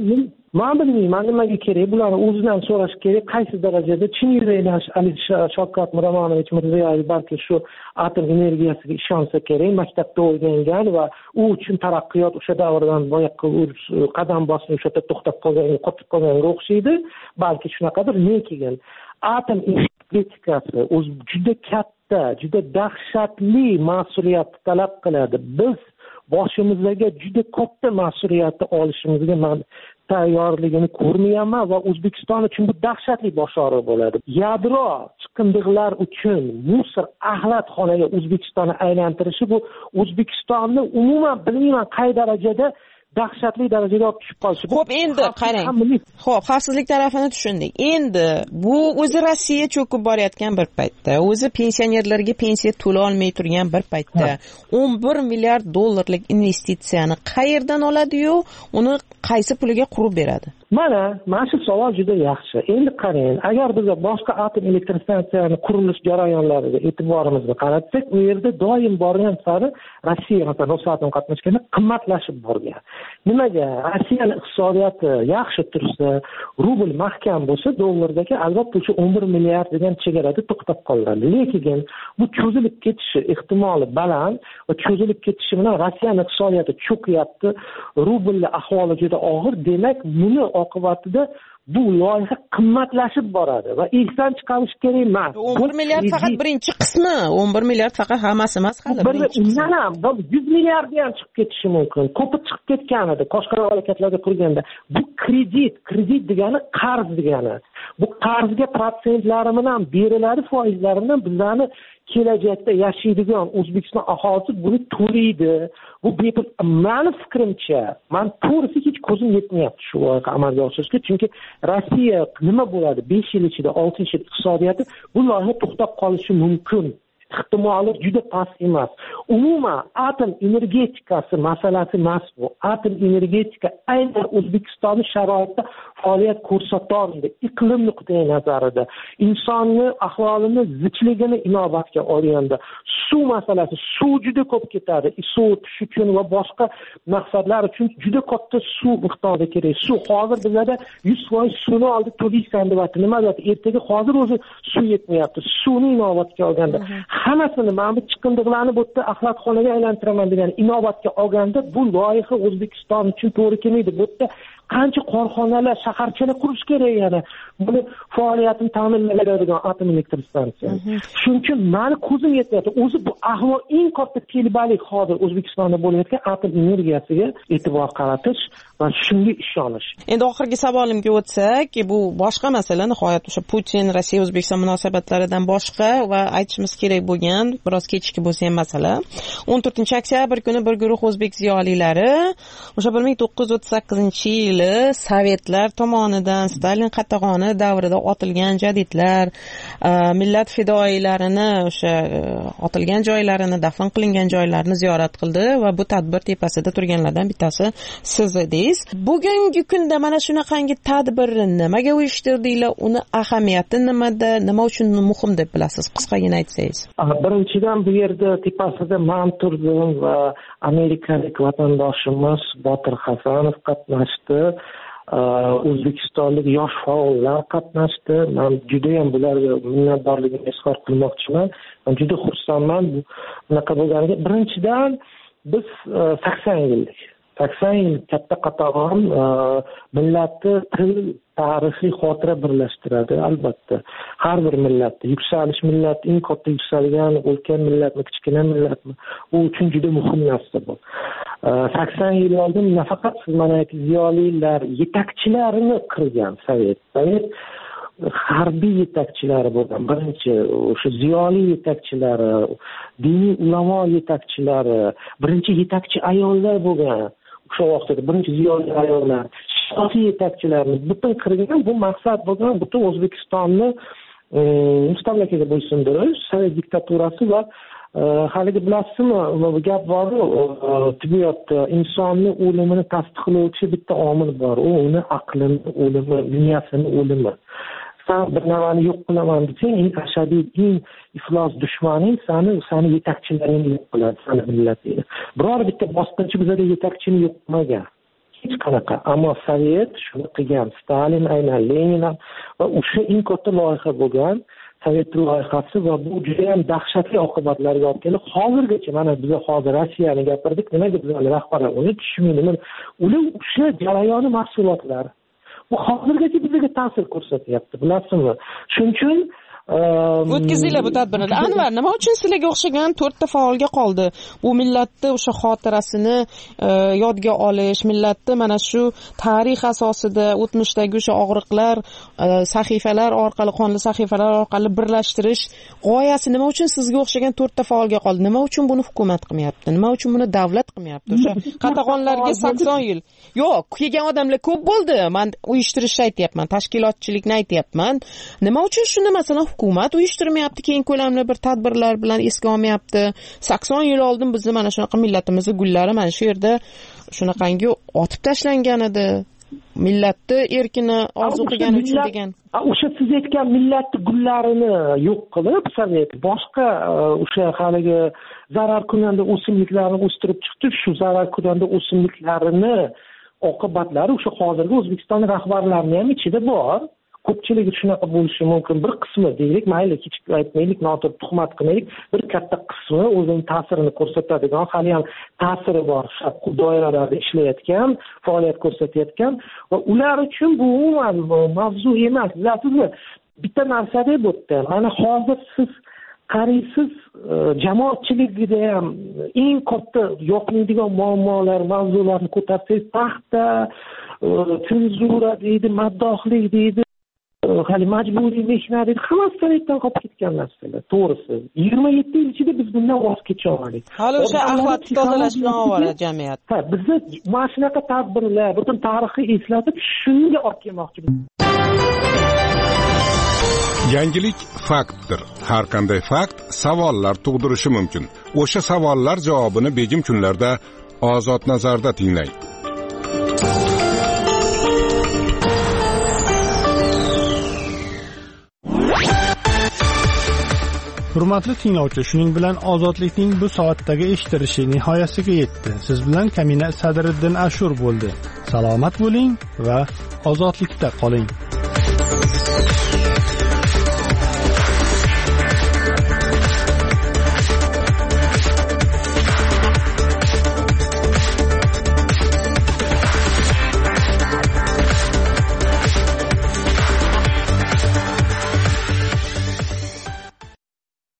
Men bilmayman nimaga kerak. Bularni o'zidan so'rash kerak, qaysi darajada chin yurakdan Shavkat Mirziyoyev balki shu atom energiyasiga ishonsa kerak, maktabda o'rgangan va u uchun taraqqiyot o'sha davrdan boyaqqi qadam bosib o'sha yerda to'xtab qotib qolganga o'xshaydi. Balki shunaqadir, lekin atom energetikasi o'z juda katta, juda dahshatli mas'uliyatni talab qiladi. Biz boshimizga juda katta mas'uliyatni olishimizga men tayyorligini ko'rmayapman va O'zbekiston uchun bu dahshatli boshora bo'ladi. Yadro chiqindilar uchun musor axlatxonaga O'zbekistonni aylantirishi bu O'zbekistonni umuman bilmayman qay darajada dahshatli darajaga olib tushib qolishi. Xo'p, endi qarang. Xo'p, xavfsizlik tarafini tushundik. Endi bu o'zi Rossiya cho'kib borayotgan bir paytda, o'zi pensionerlarga pensiya to'la olmay turgan bir paytda 11 milliard dollarlik investitsiyani qayerdan oladi-yu, uni qaysi puliga qurib beradi? Mana shu savol juda yaxshi. Endi qarang, agar biz boshqa atom elektrostansiyalarining qurilish jarayonlariga e'tiborimizni qaratsak, u yerda doim borgan sari Rossiya masalan Rosatom qatnashganda qimmatlashib borgan. Nimaga? Rossiyaning iqtisodiyoti yaxshi tursa, rubl mahkam bo'lsa, dollardagi albatta o'sha 11 milliard degan chegarada to'xtab qoladi. Lekin bu cho'zilib ketishi ehtimoli baland va cho'zilib ketishi bilan Rossiyaning iqtisodiyoti cho'kyapti, rublning ahvoli juda og'ir. Demak, buni oqibatida bu loyiha qimmatlashib boradi va esdan chiqarish kerak emas. 11 milliard faqat birinchi qismi, 11 milliard faqat hammasi emas, hali birinchi qismi. 100 milliard ham chiqib ketishi mumkin. Ko'pi chiqib ketgan edi boshqa mamlakatlarga qurganda. Bu kredit degani qarz degani. Bu qarzga protsentlari bilan beriladi, foizlari bilan bizlarni kelajakda yashaydigan O'zbekiston aholisi buni to'laydi. Bu bepul. Meni fikrimcha, men to'g'risi hech ko'zim yetmayapti shu loyiha amalga oshirishga, chunki Rossiya nima bo'ladi 5 yil ichida, 6 yil iqtisodiyoti bu loyiha to'xtab qolishi mumkin. ehtimoli juda past emas. Umuman atom energetikasi masalasi emas bu. Atom energetika aynan O'zbekistonning sharoitida faoliyat ko'rsata olmaydi. Iqlim nuqtai nazarida, insonni ahvolini zichligini inobatga olganda, suv masalasi, suv juda ko'p ketadi. Sovutish uchun va boshqa maqsadlar uchun juda katta suv miqdori kerak. Suv hozir bizlarda 100% suvni oldi to'laysan deyapti. Nima deyapti? Ertaga hozir o'zi suv yetmayapti. Suvni inobatga olganda, hammasini mana bu chiqindilarni bu yerda axlatxonaga aylantiraman degan inobatga olganda bu loyiha O'zbekiston uchun to'g'ri kelmaydi. Bu yerda qancha korxonalar, shaharchalar qurish kerak yana. Buni faoliyatini ta'minlaydigan atom elektr stansiyasi. Shuning uchun meni ko'zim yetyapti. O'zi bu ahvol eng katta telbalik hozir O'zbekistonda bo'layotgan atom energiyasiga e'tibor qaratish va shunga ishonish. Endi oxirgi savolimga o'tsak, bu boshqa masala, nihoyat o'sha Putin, Rossiya, O'zbekiston munosabatlaridan boshqa va aytishimiz kerak bo'lgan, biroz kechikib bo'lsa ham masala. 14-oktyabr kuni bir guruh o'zbek ziyolilari o'sha 1938-yili Sovetlar tomonidan Stalin qatag'oni davrida otilgan jadidlar, millat fidoyilarini o'sha otilgan joylarini, dafn qilingan joylarini ziyorat qildi va bu tadbir tepasida turganlardan bittasi siz edingiz. Bugungi kunda mana shunaqangi tadbirni nimaga uyushtirdinglar? Uni ahamiyati nimada? Nima uchun muhim deb bilasiz? Qisqagina aytsangiz. Birinchidan bu yerda tepasida men turdim va amerikalik vatandoshimiz Botir Hasanov qatnashdi. O'zbekistonlik yosh faollar qatnashdi. Men juda ham bularga minnatdorligimni izhor qilmoqchiman. Men juda xursandman bunaqa bo'lganiga. Birinchidan biz 80 yillik 80 yil katta qatag'on millatni til, tarixiy xotira birlashtiradi albatta. Har bir millatda yuksalish, millat eng katta yuksalgan ulkan millatmi, kichkina millatmi, u uchun juda muhim narsa bu. 80 yil oldin nafaqat mana ziyolilar yetakchilarini qirgan Sovet harbiy yetakchilari bo'lgan. Birinchi o'sha ziyoli yetakchilari, diniy ulamo yetakchilari, birinchi yetakchi ayollar bo'lgan. O'sha vaqtda birinchi ziyoli ayollar, siyosiy yetakchilarni butun qirgan. Bu maqsad bo'lgan butun O'zbekistonni mustamlakaga bo'ysundirish, Sovet diktaturasi va haligi bilasizmi, bu gap bor-ku, tibbiyotda insonni o'limini tasdiqlovchi bitta omil bor. U uni aqlini o'limi, miyasini o'limi. Sen bir narsani yo'q qilaman desang, eng ashadiy, eng iflos dushmaning seni yetakchilaringni yo'q qiladi, seni millatingni. Biror bitta bosqinchi bizada yetakchini yo'q qilmagan. Hech qanaqa. Ammo Sovet shuni qilgan. Stalin, aynan Lenin va o'sha eng katta loyiha bo'lgan Sovet loyihasi va bu juda ham dahshatli oqibatlarga olib keldi. Hozirgacha mana biz hozir Rossiyani gapirdik, nimaga bizning rahbarlar uni tushunmaydi. Ular o'sha jarayoni mahsulotlari. Bu hozirgacha bizga ta'sir ko'rsatyapti, bilasizmi? Shuning uchun o'tkazinglar bu tadbirni. Anvar, nima uchun sizlarga o'xshagan 4 ta faolga qoldi? Bu millatni o'sha xotirasini yodga olish, millatni mana shu tarix asosida o'tmishdagi o'sha og'riqlar, sahifalar orqali, qonli sahifalar orqali birlashtirish g'oyasi nima uchun sizga o'xshagan 4 ta faolga qoldi? Nima uchun buni hukumat qilmayapti? Nima uchun buni davlat qilmayapti? O'sha qatag'onlarga 80 yil. Yo'q, kelgan odamlar ko'p bo'ldi. Men uyushtirishni aytyapman, tashkilotchilikni aytyapman. Nima uchun shuni masalan hukumat uyushtirmayapti, keng ko'lamli bir tadbirlar bilan esga olmayapti? 80 yil oldin bizni mana shunaqa millatimizni gullari mana shu yerda shunaqangi otib tashlangan edi. Millatni erkini orzu qilgani uchun degan. O'sha siz aytgan millatni gullarini yo'q qilib, Sovet boshqa o'sha haligi zarar ko'rganda o'simliklarni o'stirib chiqdi. Shu zarar ko'rganda o'simliklarini oqibatlari o'sha hozirgi O'zbekiston rahbarlarining ham ichida bor. Ko'pchiligi shunaqa bo'lishi mumkin. Bir qismi deylik, mayli hech aytmaylik, noto'g'ri tuhmat qilmaylik, bir katta qismi o'zining ta'sirini ko'rsatadigan, hali ham ta'siri bor doiralarda ishlayotgan, faoliyat ko'rsatayotgan va ular uchun bu umuman mavzu emas. Bilasizmi, bitta narsada bu yerda mana hozir siz qaraysiz, jamoatchiligida ham eng katta yoqmaydigan muammolar, mavzularni ko'tarsangiz, paxta, senzura deydi, maddohlik deydi, hali majburiy mehnat deydi, hammasi Sovetdan qolib ketgan narsalar. To'g'risi, 27 yil ichida biz bundan voz kecha oldik. Hali o'sha axlatni tozalash bilan ovora jamiyat. Bizni mana shunaqa tadbirlar, butun tarixni eslatib, shunga olib kelmoqchimiz. Yangilik faktdir. Har qanday fakt savollar tug'dirishi mumkin. O'sha savollar javobini begim kunlarda Ozod nazarda tinglang. Hurmatli tinglovchi, shuning bilan ozodlikning bu soatdagi eshittirishi nihoyasiga yetdi. Siz bilan Kamina Sadriddin Ashur bo'ldi. Salomat bo'ling va ozodlikda qoling.